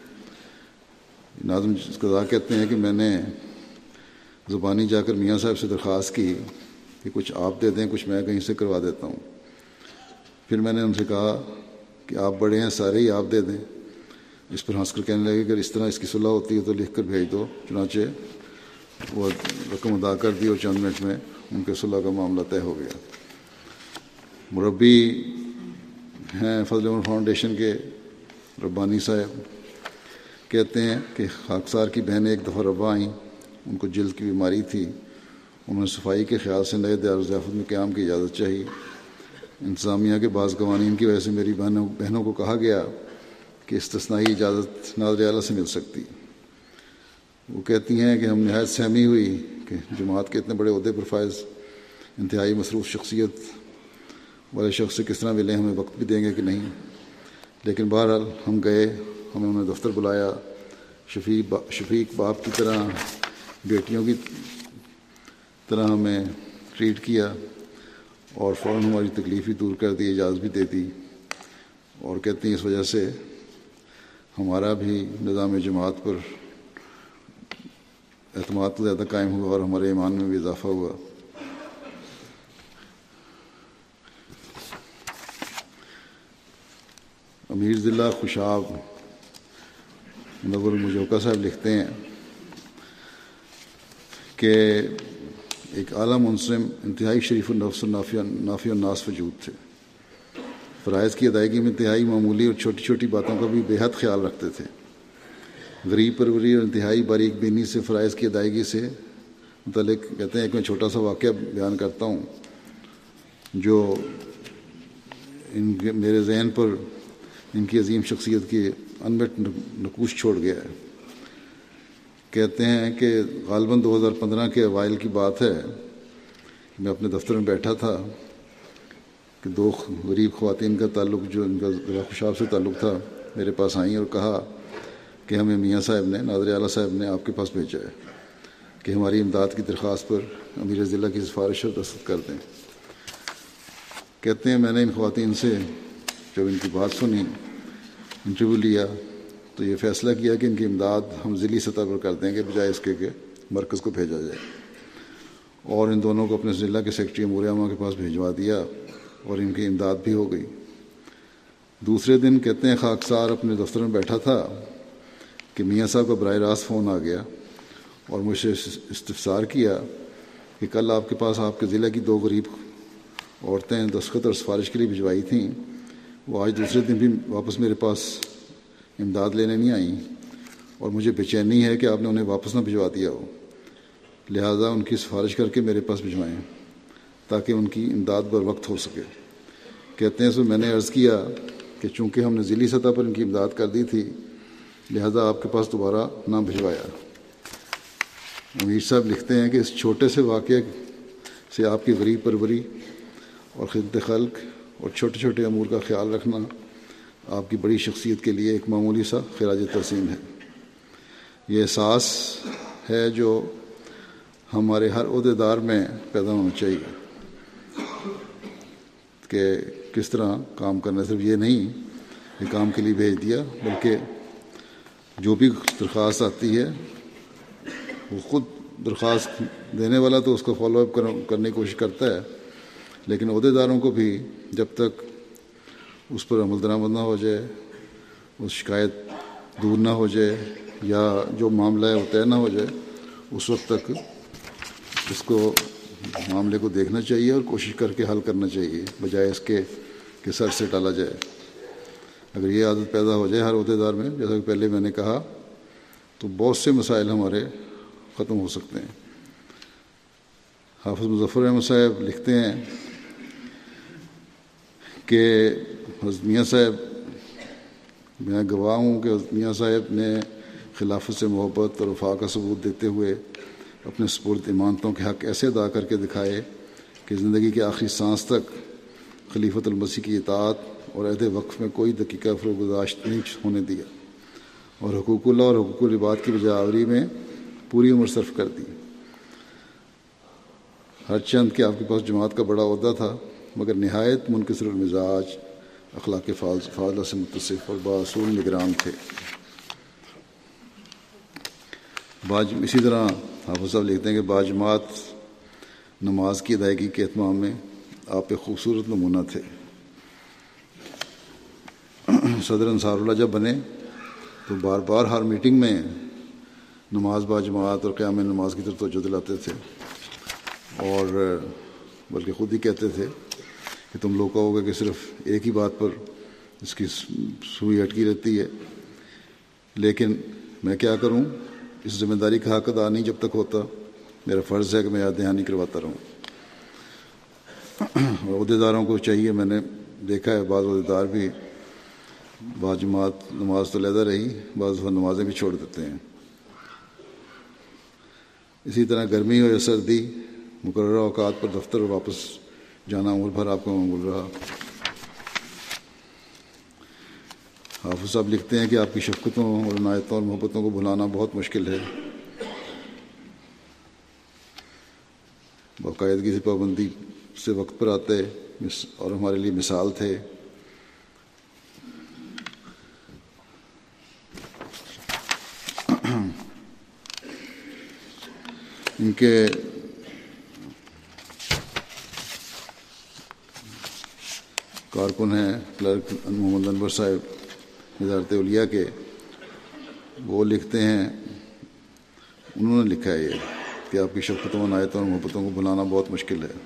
ناظم قضا کہتے ہیں کہ میں نے زبانی جا کر میاں صاحب سے درخواست کی کہ کچھ آپ دے دیں، کچھ میں کہیں سے کروا دیتا ہوں۔ پھر میں نے ان سے کہا کہ آپ بڑے ہیں، سارے ہی آپ دے دیں۔ اس پر ہنس کر کہنے لگے کہ اگر اس طرح اس کی صلح ہوتی ہے تو لکھ کر بھیج دو۔ چنانچہ وہ رقم ادا کر دی اور چند منٹ میں ان کے صلح کا معاملہ طے ہو گیا۔ مربی ہیں فضل عمر فاؤنڈیشن کے ربانی صاحب، کہتے ہیں کہ خاکسار کی بہنیں ایک دفعہ ربا آئیں، ان کو جلد کی بیماری تھی، انہوں نے صفائی کے خیال سے نئے دار ضیافت میں قیام کی اجازت چاہی۔ انتظامیہ کے بعض قوانین کی وجہ سے میری بہنوں کو کہا گیا کہ استثنائی اجازت ناظر اعلیٰ سے مل سکتی۔ وہ کہتی ہیں کہ ہم نہایت سہمی ہوئی کہ جماعت کے اتنے بڑے عہدے پر فائز، انتہائی مصروف شخصیت والے شخص سے کس طرح ملیں، ہمیں وقت بھی دیں گے کہ نہیں۔ لیکن بہرحال ہم گئے، ہمیں انہوں نے دفتر بلایا، شفیق باپ کی طرح، بیٹیوں کی طرح ہمیں ٹریٹ کیا اور فوراً ہماری تکلیف بھی دور کر دی، اجازت بھی دے دی، اور کہتے ہیں اس وجہ سے ہمارا بھی نظام جماعت پر اعتماد تو زیادہ قائم ہوا اور ہمارے ایمان میں بھی اضافہ ہوا۔ امیر ضلع خوشاب منور المجوکا صاحب لکھتے ہیں کہ ایک اعلیٰ منصم، انتہائی شریف النفس و نافع الناس وجود تھے۔ فرائض کی ادائیگی میں انتہائی معمولی اور چھوٹی چھوٹی باتوں کا بھی بے حد خیال رکھتے تھے۔ غریب پروری اور انتہائی باریک بینی سے فرائض کی ادائیگی سے متعلق کہتے ہیں کہ میں چھوٹا سا واقعہ بیان کرتا ہوں جو میرے ذہن پر ان کی عظیم شخصیت کی انمٹ نقوش چھوڑ گیا ہے۔ کہتے ہیں کہ غالباً 2015 کے اوائل کی بات ہے، میں اپنے دفتر میں بیٹھا تھا کہ دو غریب خواتین کا تعلق، جو ان کا ضلع خوشاب سے تعلق تھا، میرے پاس آئیں اور کہا کہ ہمیں میاں صاحب نے، ناظر اعلیٰ صاحب نے آپ کے پاس بھیجا ہے کہ ہماری امداد کی درخواست پر امیر ضلع کی سفارش پر دستخط کر دیں۔ کہتے ہیں میں نے ان خواتین سے جب ان کی بات سنی، انٹرویو لیا، تو یہ فیصلہ کیا کہ ان کی امداد ہم ضلعی سطح پر کر دیں گے بجائے اس کے کہ مرکز کو بھیجا جائے، اور ان دونوں کو اپنے ضلع کے سیکرٹری امور عامہ کے پاس بھیجوا دیا اور ان کی امداد بھی ہو گئی۔ دوسرے دن کہتے ہیں خاکسار اپنے دفتر میں بیٹھا تھا کہ میاں صاحب کا براہ راست فون آ گیا اور مجھ سے استفسار کیا کہ کل آپ کے پاس آپ کے ضلع کی 2 غریب عورتیں دستخط اور سفارش کے لیے بھجوائی تھیں، وہ آج دوسرے دن بھی واپس میرے پاس امداد لینے نہیں آئیں، اور مجھے بے چینی ہے کہ آپ نے انہیں واپس نہ بھجوا دیا ہو، لہٰذا ان کی سفارش کر کے میرے پاس بھجوائیں تاکہ ان کی امداد بر وقت ہو سکے۔ کہتے ہیں سو میں نے عرض کیا کہ چونکہ ہم نے ضلعی سطح پر ان کی امداد کر دی تھی، لہذا آپ کے پاس دوبارہ نہ بھجوایا۔ امیر صاحب لکھتے ہیں کہ اس چھوٹے سے واقعے سے آپ کی غریب پروری اور خدمت خلق اور چھوٹے چھوٹے امور کا خیال رکھنا آپ کی بڑی شخصیت کے لیے ایک معمولی سا خراج تحسین ہے۔ یہ احساس ہے جو ہمارے ہر عہدیدار میں پیدا ہونا چاہیے کہ کس طرح کام کرنا، صرف یہ نہیں کہ کام کے لیے بھیج دیا، بلکہ جو بھی درخواست آتی ہے وہ خود درخواست دینے والا تو اس کو فالو اپ کرنے کی کوشش کرتا ہے، لیکن عہدیداروں کو بھی جب تک اس پر عمل درآمد نہ ہو جائے، اس شکایت دور نہ ہو جائے یا جو معاملہ ہے وہ طے نہ ہو جائے، اس وقت تک اس کو معاملے کو دیکھنا چاہیے اور کوشش کر کے حل کرنا چاہیے، بجائے اس کے کہ سر سے ٹالا جائے۔ اگر یہ عادت پیدا ہو جائے ہر عہدیدار میں، جیسا کہ پہلے میں نے کہا، تو بہت سے مسائل ہمارے ختم ہو سکتے ہیں۔ حافظ مظفر احمد صاحب لکھتے ہیں کہ حضرت میاں صاحب، میں گواہ ہوں کہ حضرت میاں صاحب نے خلافت سے محبت اور وفا کا ثبوت دیتے ہوئے اپنے سپرد امانتوں کے حق ایسے ادا کر کے دکھائے کہ زندگی کے آخری سانس تک خلیفۃ المسیح کی اطاعت اور عہد وقف میں کوئی دقیقہ فروگزاشت نہیں ہونے دیا، اور حقوق اللہ اور حقوق العباد کی بجاوری میں پوری عمر صرف کر دی۔ ہر چند کہ آپ کے پاس جماعت کا بڑا عہدہ تھا، مگر نہایت منکسر المزاج، اخلاق فاضلہ سے متصف اور باصول نگران تھے۔ اسی طرح حافظ صاحب لکھتے ہیں کہ باجماعت نماز کی ادائیگی کے اہتمام میں آپ ایک خوبصورت نمونہ تھے۔ صدر انصار اللہ جب بنے تو بار بار ہر میٹنگ میں نماز باجماعت اور قیام نماز کی طرف توجہ دلاتے تھے، اور بلکہ خود ہی کہتے تھے کہ تم لوگ کہو گے کہ صرف ایک ہی بات پر اس کی سوئی اٹکی رہتی ہے، لیکن میں کیا کروں، اس ذمہ داری کا حق ادا نہیں جب تک ہوتا، میرا فرض ہے کہ میں یاد دہانی کرواتا رہوں۔ اور عہدیداروں کو چاہیے، میں نے دیکھا ہے بعض عہدیدار بھی باجماعت نماز تو علیحدہ رہی، بعض نمازیں بھی چھوڑ دیتے ہیں۔ اسی طرح گرمی ہو یا سردی، مقررہ اوقات پر دفتر واپس جانا عمر بھر آپ کو معمول رہا۔ حافظ صاحب لکھتے ہیں کہ آپ کی شفقتوں اور عنایتوں اور محبتوں کو بھلانا بہت مشکل ہے۔ باقاعدگی سے پابندی سے وقت پر آتے اور ہمارے لیے مثال تھے۔ ان کے کارکن ہیں کلرک محمد انور صاحب وزارت اولیاء کے، وہ لکھتے ہیں، انہوں نے لکھا ہے یہ کہ آپ کی شفقتوں عنایتوں اور محبتوں کو بھلانا بہت مشکل ہے۔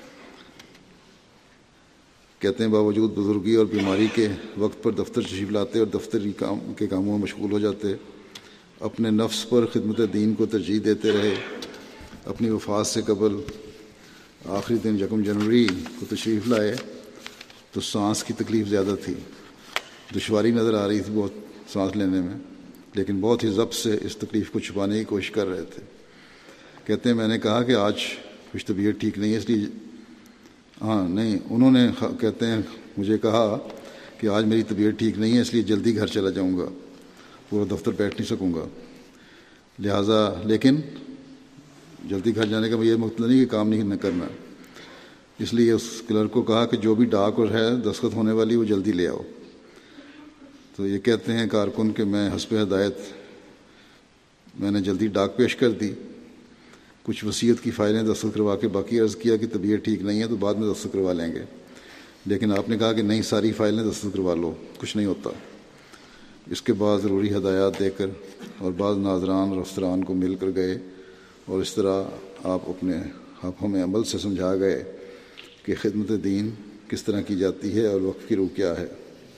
کہتے ہیں باوجود بزرگی اور بیماری کے وقت پر دفتر تشریف لاتے اور دفتری کے کاموں میں مشغول ہو جاتے، اپنے نفس پر خدمت دین کو ترجیح دیتے رہے۔ اپنی وفات سے قبل آخری دن 1 جنوری کو تشریف لائے تو سانس کی تکلیف زیادہ تھی، دشواری نظر آ رہی تھی بہت سانس لینے میں، لیکن بہت ہی ضبط سے اس تکلیف کو چھپانے کی کوشش کر رہے تھے۔ کہتے ہیں میں نے کہا کہ آج کچھ طبیعت ٹھیک نہیں ہے، اس لیے انہوں نے کہتے ہیں مجھے کہا کہ آج میری طبیعت ٹھیک نہیں ہے، اس لیے جلدی گھر چلا جاؤں گا، پورا دفتر بیٹھ نہیں سکوں گا، لہٰذا لیکن جلدی گھر جانے کا یہ مطلب نہیں کہ کام نہیں کرنا. اس لیے اس کلرک کو کہا کہ جو بھی ڈاک اور ہے دستخط ہونے والی وہ جلدی لے آؤ. تو یہ کہتے ہیں کارکن کہ میں حسب ہدایت میں نے جلدی ڈاک پیش کر دی. کچھ وصیت کی فائلیں دستخط کروا کے باقی عرض کیا کہ طبیعت ٹھیک نہیں ہے تو بعد میں دستخط کروا لیں گے. لیکن آپ نے کہا کہ نہیں، ساری فائلیں دستخط کروا لو، کچھ نہیں ہوتا. اس کے بعد ضروری ہدایات دے کر اور بعض ناظران اور افسران کو مل کر گئے، اور اس طرح آپ ہمیں عمل سے سمجھا گئے کہ خدمت دین کس طرح کی جاتی ہے اور وقف کی روح کیا ہے.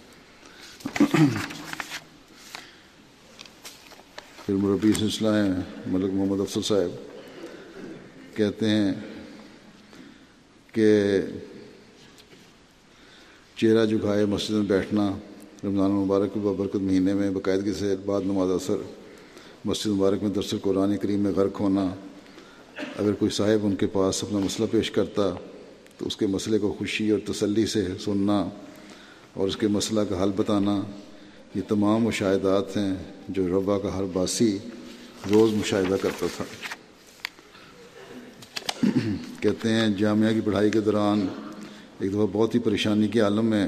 پھر مربی سلسلہ ہیں ملک محمد افضل صاحب کہتے ہیں کہ چہرہ جھکائے مسجد میں بیٹھنا رمضان المبارک کے بابرکت مہینے میں باقاعدگی سے بعد نماز اثر مسجد مبارک میں درس قرآن کریم میں غرق ہونا. اگر کوئی صاحب ان کے پاس اپنا مسئلہ پیش کرتا تو اس کے مسئلے کو خوشی اور تسلی سے سننا اور اس کے مسئلہ کا حل بتانا، یہ تمام مشاہدات ہیں جو ربا کا ہر باسی روز مشاہدہ کرتا تھا. کہتے ہیں جامعہ کی پڑھائی کے دوران ایک دفعہ بہت ہی پریشانی کے عالم میں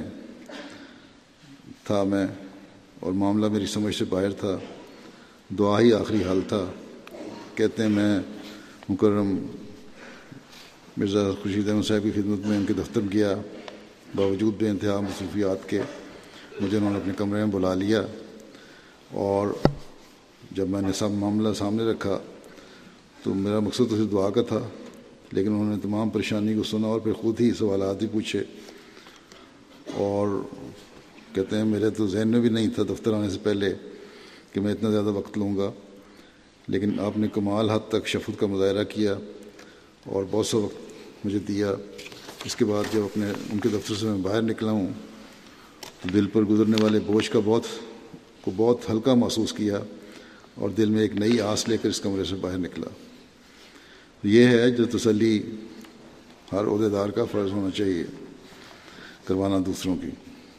تھا میں، اور معاملہ میری سمجھ سے باہر تھا. دعا ہی آخری حل تھا. کہتے ہیں میں مکرم مرزا خورشید احمد صاحب کی خدمت میں ان کے دفتر میں گیا. باوجود بے انتہا مصروفیات کے مجھے انہوں نے اپنے کمرے میں بلا لیا، اور جب میں نے سب معاملہ سامنے رکھا تو میرا مقصد تو صرف دعا کا تھا، لیکن انہوں نے تمام پریشانی کو سنا اور پھر خود ہی سوالات بھی پوچھے. اور کہتے ہیں میرے تو ذہن میں بھی نہیں تھا دفتر آنے سے پہلے کہ میں اتنا زیادہ وقت لوں گا، لیکن آپ نے کمال حد تک شفقت کا مظاہرہ کیا اور بہت سا وقت مجھے دیا. اس کے بعد جب ان کے دفتر سے میں باہر نکلا ہوں تو دل پر گزرنے والے بوجھ کا بہت ہلکا محسوس کیا، اور دل میں ایک نئی آس لے کر اس کمرے سے باہر نکلا. یہ ہے جو تسلی ہر عہدیدار کا فرض ہونا چاہیے، کروانا دوسروں کی.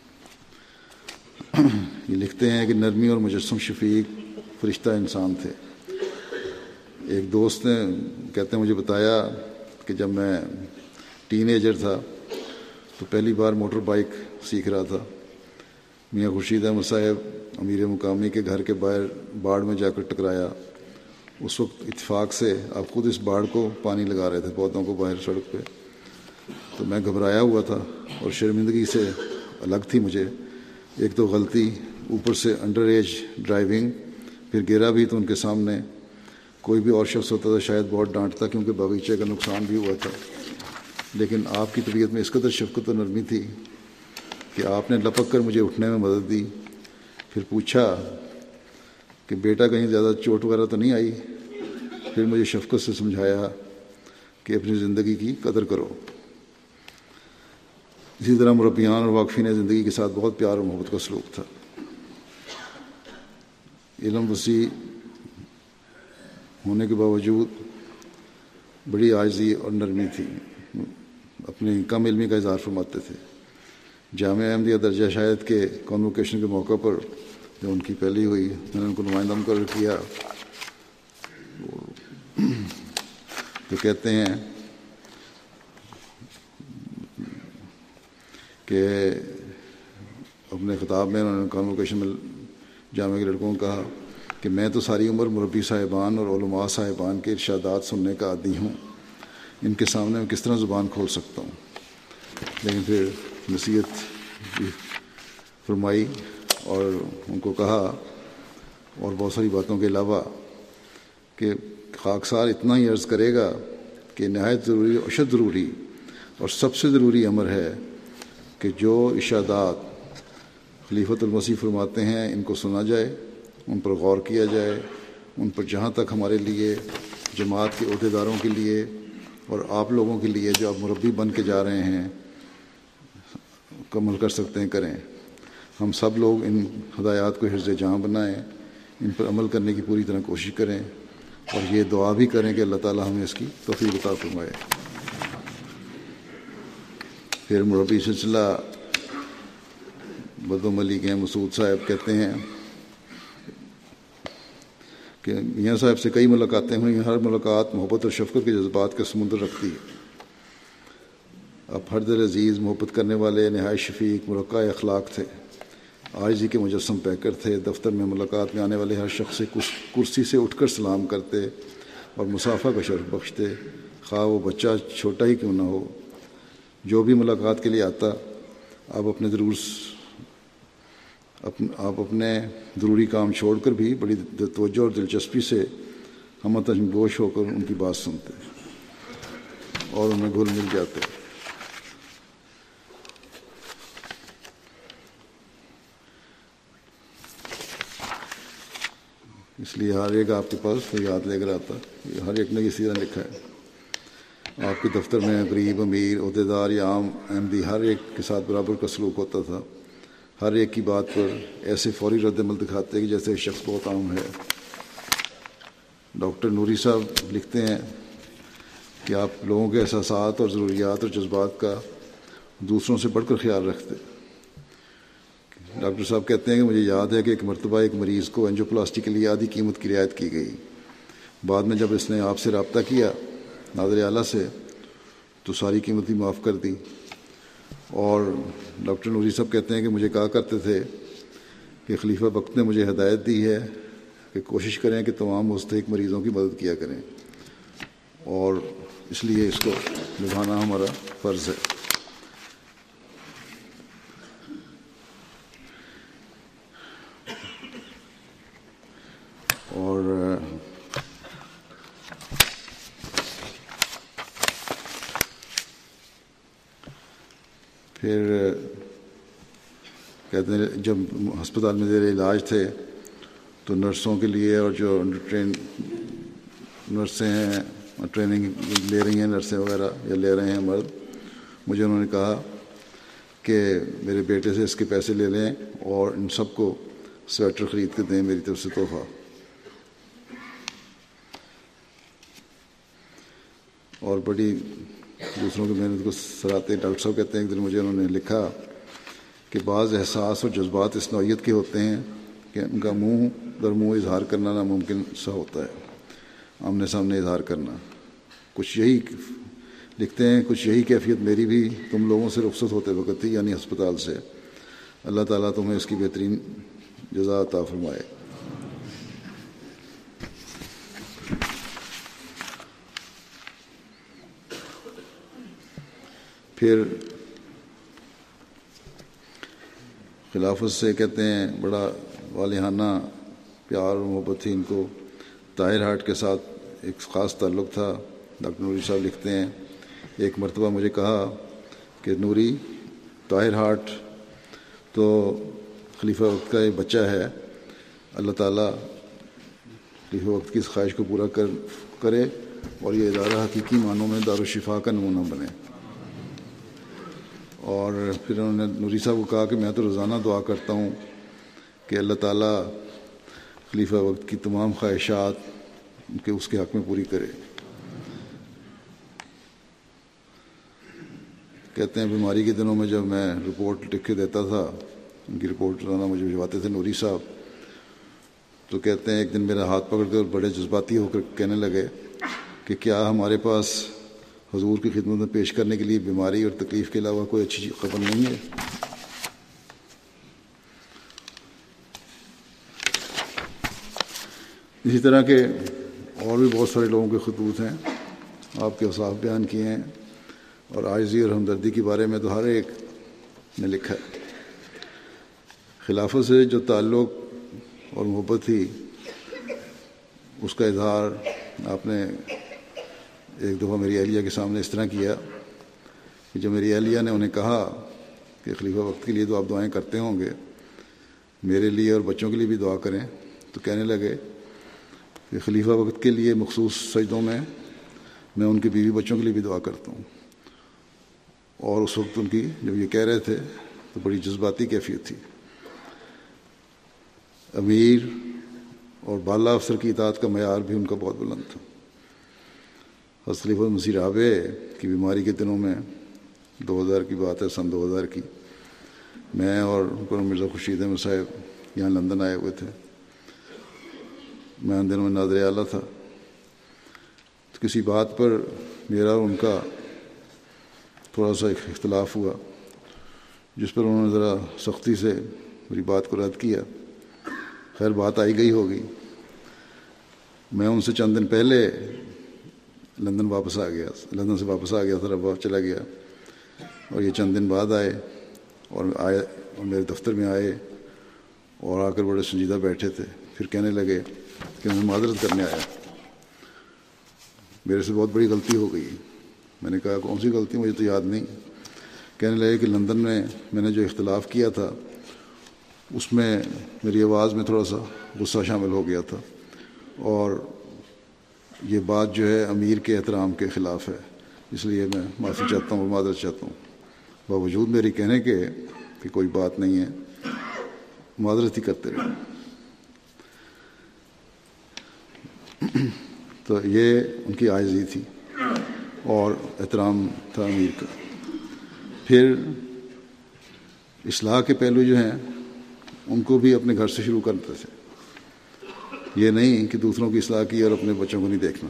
یہ لکھتے ہیں کہ نرمی اور مجسم شفیق فرشتہ انسان تھے. ایک دوست نے کہتے ہیں مجھے بتایا کہ جب میں ٹین ایجر تھا تو پہلی بار موٹر بائک سیکھ رہا تھا. میاں خورشید احمد صاحب امیر مقامی کے گھر کے باہر باڑ میں جا کر ٹکرایا. اس وقت اتفاق سے آپ خود اس باڑ کو پانی لگا رہے تھے پودوں کو باہر سڑک پہ. تو میں گھبرایا ہوا تھا اور شرمندگی سے الگ تھی مجھے. ایک تو غلطی، اوپر سے انڈر ایج ڈرائیونگ، پھر گرا بھی تو ان کے سامنے. کوئی بھی اور شخص ہوتا تھا شاید بہت ڈانٹتا کیونکہ باغیچے کا نقصان بھی ہوا تھا. لیکن آپ کی طبیعت میں اس قدر شفقت اور نرمی تھی کہ آپ نے لپک کر مجھے اٹھنے میں مدد دی. پھر پوچھا کہ بیٹا کہیں زیادہ چوٹ وغیرہ تو نہیں آئی. پھر مجھے شفقت سے سمجھایا کہ اپنی زندگی کی قدر کرو. اسی طرح مربیان اور واقفین زندگی کے ساتھ بہت پیار اور محبت کا سلوک تھا. علم وسیع ہونے کے باوجود بڑی عاجزی اور نرمی تھی. اپنی کم علمی کا اظہار فرماتے تھے. جامعہ احمدیہ درجہ شاید کے کانوکیشن کے موقع پر جب ان کی پہلی ہوئی میں نے ان کو نمائندہ مقرر کیا تو کہتے ہیں کہ اپنے خطاب میں انہوں نے کانوکیشن میں جامعہ کے لڑکوں کو کہا کہ میں تو ساری عمر مربی صاحبان اور علماء صاحبان کے ارشادات سننے کا عادی ہوں، ان کے سامنے میں کس طرح زبان کھول سکتا ہوں. لیکن پھر نصیحت فرمائی اور ان کو کہا اور بہت ساری باتوں کے علاوہ کہ خاکسار اتنا ہی عرض کرے گا کہ نہایت ضروری اور اشد ضروری اور سب سے ضروری امر ہے کہ جو ارشادات خلیفۃ المسیح فرماتے ہیں ان کو سنا جائے، ان پر غور کیا جائے، ان پر جہاں تک ہمارے لیے، جماعت کے عہدیداروں کے لیے اور آپ لوگوں کے لیے جو آپ مربی بن کے جا رہے ہیں عمل کر سکتے ہیں کریں. ہم سب لوگ ان ہدایات کو حفظ جاں بنائیں، ان پر عمل کرنے کی پوری طرح کوشش کریں اور یہ دعا بھی کریں کہ اللہ تعالی ہمیں اس کی توفیق عطا فرمائے. پھر مربی سلسلہ بدو ملی کے مسعود صاحب کہتے ہیں کہ میاں صاحب سے کئی ملاقاتیں ہوئیں، ہر ملاقات محبت اور شفقت کے جذبات کا سمندر رکھتی ہے. آپ ہر دل عزیز، محبت کرنے والے، نہایت شفیق، مرقع اخلاق تھے، عاجزی کے مجسم پیکر تھے. دفتر میں ملاقات میں آنے والے ہر شخص سے کرسی سے اٹھ کر سلام کرتے اور مصافحہ کا شرف بخشتے، خواہ وہ بچہ چھوٹا ہی کیوں نہ ہو. جو بھی ملاقات کے لیے آتا، آپ اپنے ضروری کام چھوڑ کر بھی بڑی توجہ اور دلچسپی سے ہم گوش ہو کر ان کی بات سنتے اور انہیں گھل مل جاتے. اس لیے ہر ایک آپ کے پاس یاد لے کر آتا. ہر ایک نے اسی طرح لکھا ہے. آپ کے دفتر میں غریب، امیر، عہدیدار یا عام احمدی ہر ایک کے ساتھ برابر کا سلوک ہوتا تھا. ہر ایک کی بات پر ایسے فوری رد عمل دکھاتے کہ جیسے شخص بہت عام ہے. ڈاکٹر نوری صاحب لکھتے ہیں کہ آپ لوگوں کے احساسات اور ضروریات اور جذبات کا دوسروں سے بڑھ کر خیال رکھتے. ڈاکٹر صاحب کہتے ہیں کہ مجھے یاد ہے کہ ایک مرتبہ ایک مریض کو اینجیوپلاسٹی کے لیے آدھی قیمت کی رعایت کی گئی. بعد میں جب اس نے آپ سے رابطہ کیا، ناظر اعلیٰ سے، تو ساری قیمت بھی معاف کر دی. اور ڈاکٹر نوری صاحب کہتے ہیں کہ مجھے کہا کرتے تھے کہ خلیفہ وقت نے مجھے ہدایت دی ہے کہ کوشش کریں کہ تمام مستحق مریضوں کی مدد کیا کریں، اور اس لیے اس کو نبھانا ہمارا فرض ہے. اور پھر کہتے ہیں جب ہسپتال میں زیر علاج تھے تو نرسوں کے لیے، اور جو نرسیں ہیں، ٹریننگ لے رہی ہیں نرسیں وغیرہ یا لے رہے ہیں مرد، مجھے انہوں نے کہا کہ میرے بیٹے سے اس کے پیسے لے لیں اور ان سب کو سویٹر خرید کے دیں میری طرف سے تحفہ. اور بڑی دوسروں کی محنت کو سراہتے. ڈاکٹر صاحب کہتے ہیں ایک دن مجھے انہوں نے لکھا کہ بعض احساس اور جذبات اس نوعیت کے ہوتے ہیں کہ ان کا منہ در منہ اظہار کرنا ناممکن سا ہوتا ہے، آمنے سامنے اظہار کرنا. کچھ یہی لکھتے ہیں، کچھ یہی کیفیت میری بھی تم لوگوں سے رخصت ہوتے وقت تھی، یعنی ہسپتال سے. اللہ تعالیٰ تمہیں اس کی بہترین جزا عطا فرمائے. پھر خلافت سے کہتے ہیں بڑا والہانہ پیار اور محبت تھی ان کو. طاہر ہارٹ کے ساتھ ایک خاص تعلق تھا. ڈاکٹر نوری صاحب لکھتے ہیں ایک مرتبہ مجھے کہا کہ نوری، طاہر ہارٹ تو خلیفہ وقت کا ایک بچہ ہے، اللہ تعالیٰ خلیفہ وقت کی اس خواہش کو پورا کرے اور یہ ادارہ حقیقی معنوں میں دارالشفا کا نمونہ بنے. اور پھر انہوں نے نوری صاحب کو کہا کہ میں تو روزانہ دعا کرتا ہوں کہ اللہ تعالیٰ خلیفہ وقت کی تمام خواہشات کہ اس کے حق میں پوری کرے. کہتے ہیں بیماری کے دنوں میں جب میں رپورٹ لکھ کے دیتا تھا، ان کی رپورٹ روزانہ مجھے بھجواتے تھے نوری صاحب، تو کہتے ہیں ایک دن میرا ہاتھ پکڑ کر بڑے جذباتی ہو کر کہنے لگے کہ کیا ہمارے پاس حضور کی خدمت میں پیش کرنے کے لیے بیماری اور تکلیف کے علاوہ کوئی اچھی خبر نہیں ہے؟ اسی طرح کے اور بھی بہت سارے لوگوں کے خطوط ہیں، آپ کے اوصاف بیان کیے ہیں، اور عاجزی اور ہمدردی کے بارے میں تو ہر ایک نے لکھا ہے. خلافت سے جو تعلق اور محبت تھی اس کا اظہار آپ نے ایک دفعہ میری اہلیہ کے سامنے اس طرح کیا کہ جب میری اہلیہ نے انہیں کہا کہ خلیفہ وقت کے لیے تو آپ دعائیں کرتے ہوں گے، میرے لیے اور بچوں کے لیے بھی دعا کریں، تو کہنے لگے کہ خلیفہ وقت کے لیے مخصوص سجدوں میں ان کے بیوی بچوں کے لیے بھی دعا کرتا ہوں. اور اس وقت ان کی جب یہ کہہ رہے تھے تو بڑی جذباتی کیفیت تھی. امیر اور بالا افسر کی اطاعت کا معیار بھی ان کا بہت بلند تھا. حضرت خلیفہ مسیح رابع کی بیماری کے دنوں میں 2000 کی بات ہے، سن 2000 کی، میں اور مرزا خورشید احمد صاحب یہاں لندن آئے ہوئے تھے. میں ان دنوں میں ناظر اعلیٰ تھا، تو کسی بات پر میرا اور ان کا تھوڑا سا اختلاف ہوا، جس پر انہوں نے ذرا سختی سے میری بات کو رد کیا۔ خیر بات آئی گئی ہوگی۔ میں ان سے چند دن پہلے لندن سے واپس آ گیا تھا، ربوہ چلا گیا، اور یہ چند دن بعد آئے اور میرے دفتر میں آئے اور آ کر بڑے سنجیدہ بیٹھے تھے۔ پھر کہنے لگے کہ میں معذرت کرنے آیا، میرے سے بہت بڑی غلطی ہو گئی۔ میں نے کہا کون سی غلطی؟ مجھے تو یاد نہیں۔ کہنے لگے کہ لندن میں نے جو اختلاف کیا تھا اس میں میری آواز میں تھوڑا سا غصہ شامل ہو گیا تھا، اور یہ بات جو ہے امیر کے احترام کے خلاف ہے، اس لیے میں معافی چاہتا ہوں اور معذرت چاہتا ہوں۔ باوجود میری کہنے کے کہ کوئی بات نہیں ہے، معذرت ہی کرتے رہے۔ تو یہ ان کی عاجزی تھی اور احترام تھا امیر کا۔ پھر اصلاح کے پہلو جو ہیں ان کو بھی اپنے گھر سے شروع کرتے تھے، یہ نہیں کہ دوسروں کی اصلاح کی اور اپنے بچوں کو نہیں دیکھنا۔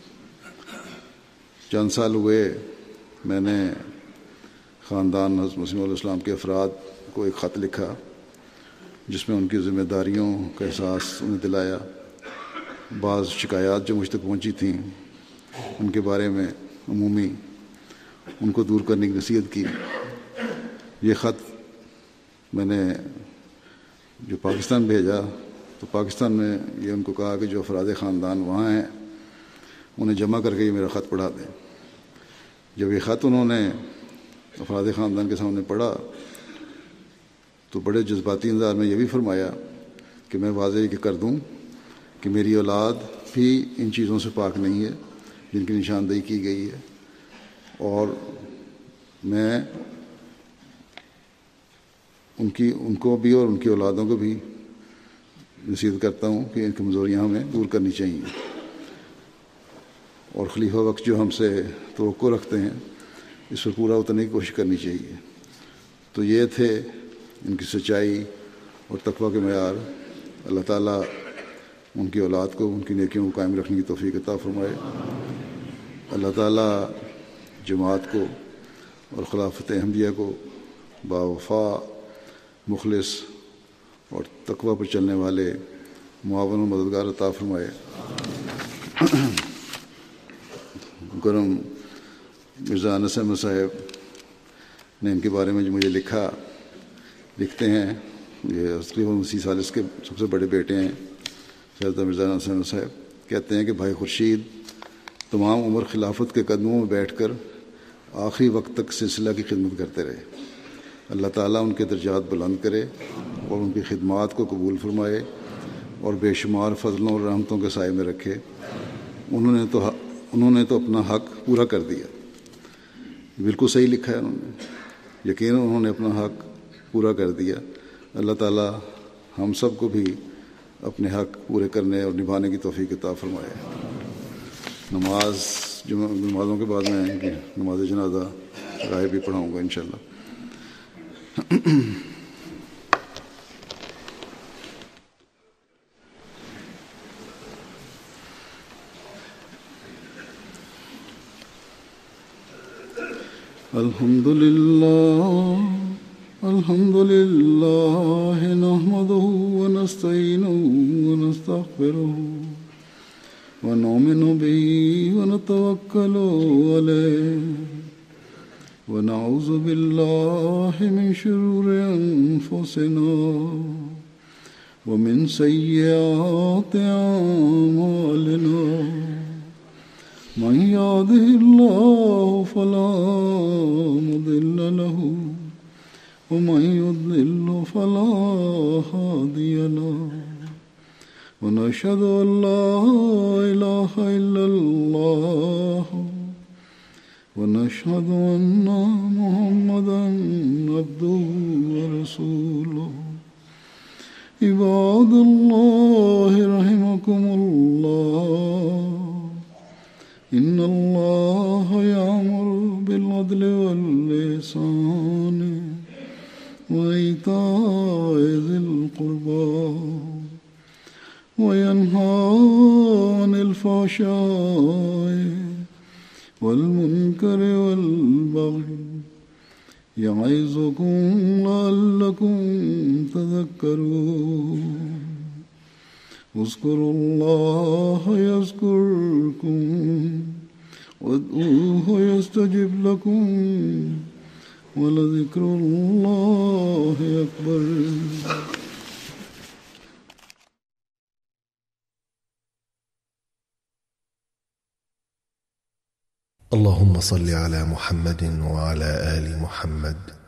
چند سال ہوئے میں نے خاندان حضرت مسیح علیہ السلام کے افراد کو ایک خط لکھا جس میں ان کی ذمہ داریوں کا احساس انہیں دلایا۔ بعض شکایات جو مجھ تک پہنچی تھیں ان کے بارے میں عمومی ان کو دور کرنے کی نصیحت کی۔ یہ خط میں نے جو پاکستان بھیجا تو پاکستان میں یہ ان کو کہا کہ جو افراد خاندان وہاں ہیں انہیں جمع کر کے یہ میرا خط پڑھا دیں۔ جب یہ خط انہوں نے افراد خاندان کے سامنے پڑھا تو بڑے جذباتی انداز میں یہ بھی فرمایا کہ میں واضح کر دوں کہ میری اولاد بھی ان چیزوں سے پاک نہیں ہے جن کی نشاندہی کی گئی ہے، اور میں ان کو بھی اور ان کی اولادوں کو بھی نصیحت کرتا ہوں کہ ان کمزوریاں ہمیں دور کرنی چاہیے، اور خلیفہ وقت جو ہم سے توقع رکھتے ہیں اس پر پورا اترنے کی کوشش کرنی چاہیے۔ تو یہ تھے ان کی سچائی اور تقویٰ کے معیار۔ اللہ تعالیٰ ان کی اولاد کو ان کی نیکیوں کو قائم رکھنے کی توفیق عطا فرمائے۔ اللہ تعالیٰ جماعت کو اور خلافت احمدیہ کو باوفا، مخلص اور تقویٰ پر چلنے والے معاون و مددگار عطا فرمائے۔ مکرم مرزا انس احمد صاحب نے ان کے بارے میں جو مجھے لکھتے ہیں، یہ خلیفہ مسیح ثالث کے سب سے بڑے بیٹے ہیں سیدنا مرزا انس احمد صاحب، کہتے ہیں کہ بھائی خورشید تمام عمر خلافت کے قدموں میں بیٹھ کر آخری وقت تک سلسلہ کی خدمت کرتے رہے۔ اللہ تعالیٰ ان کے درجات بلند کرے اور ان کی خدمات کو قبول فرمائے اور بے شمار فضلوں اور رحمتوں کے سائے میں رکھے۔ انہوں نے تو اپنا حق پورا کر دیا، بالکل صحیح لکھا ہے انہوں نے، یقیناً انہوں نے اپنا حق پورا کر دیا۔ اللہ تعالیٰ ہم سب کو بھی اپنے حق پورے کرنے اور نبھانے کی توفیق عطا فرمائے۔ نمازوں کے بعد میں نماز جنازہ غائب بھی پڑھاؤں گا انشاءاللہ۔ الحمد لله نحمده ونستعينه ونستغفره ونؤمن به ونتوكل عليه ونعوذ بالله من شرور أنفسنا ومن سيئات أعمالنا من يهده الله فلا مضل له ومن يضلل فلا هادي له ونشهد أن لا إله إلا الله ونشهد أن محمدا عبده ورسوله عباد الله رحمكم الله إن الله يأمر بالعدل والإحسان وإيتاء ذي القربى وينهى الفحشاء والمنكر والبغي يعظكم لعلكم تذكرون اذكروا الله يذكركم وادعوه يستجب لكم ولذكر الله أكبر. اللهم صل على محمد وعلى آل محمد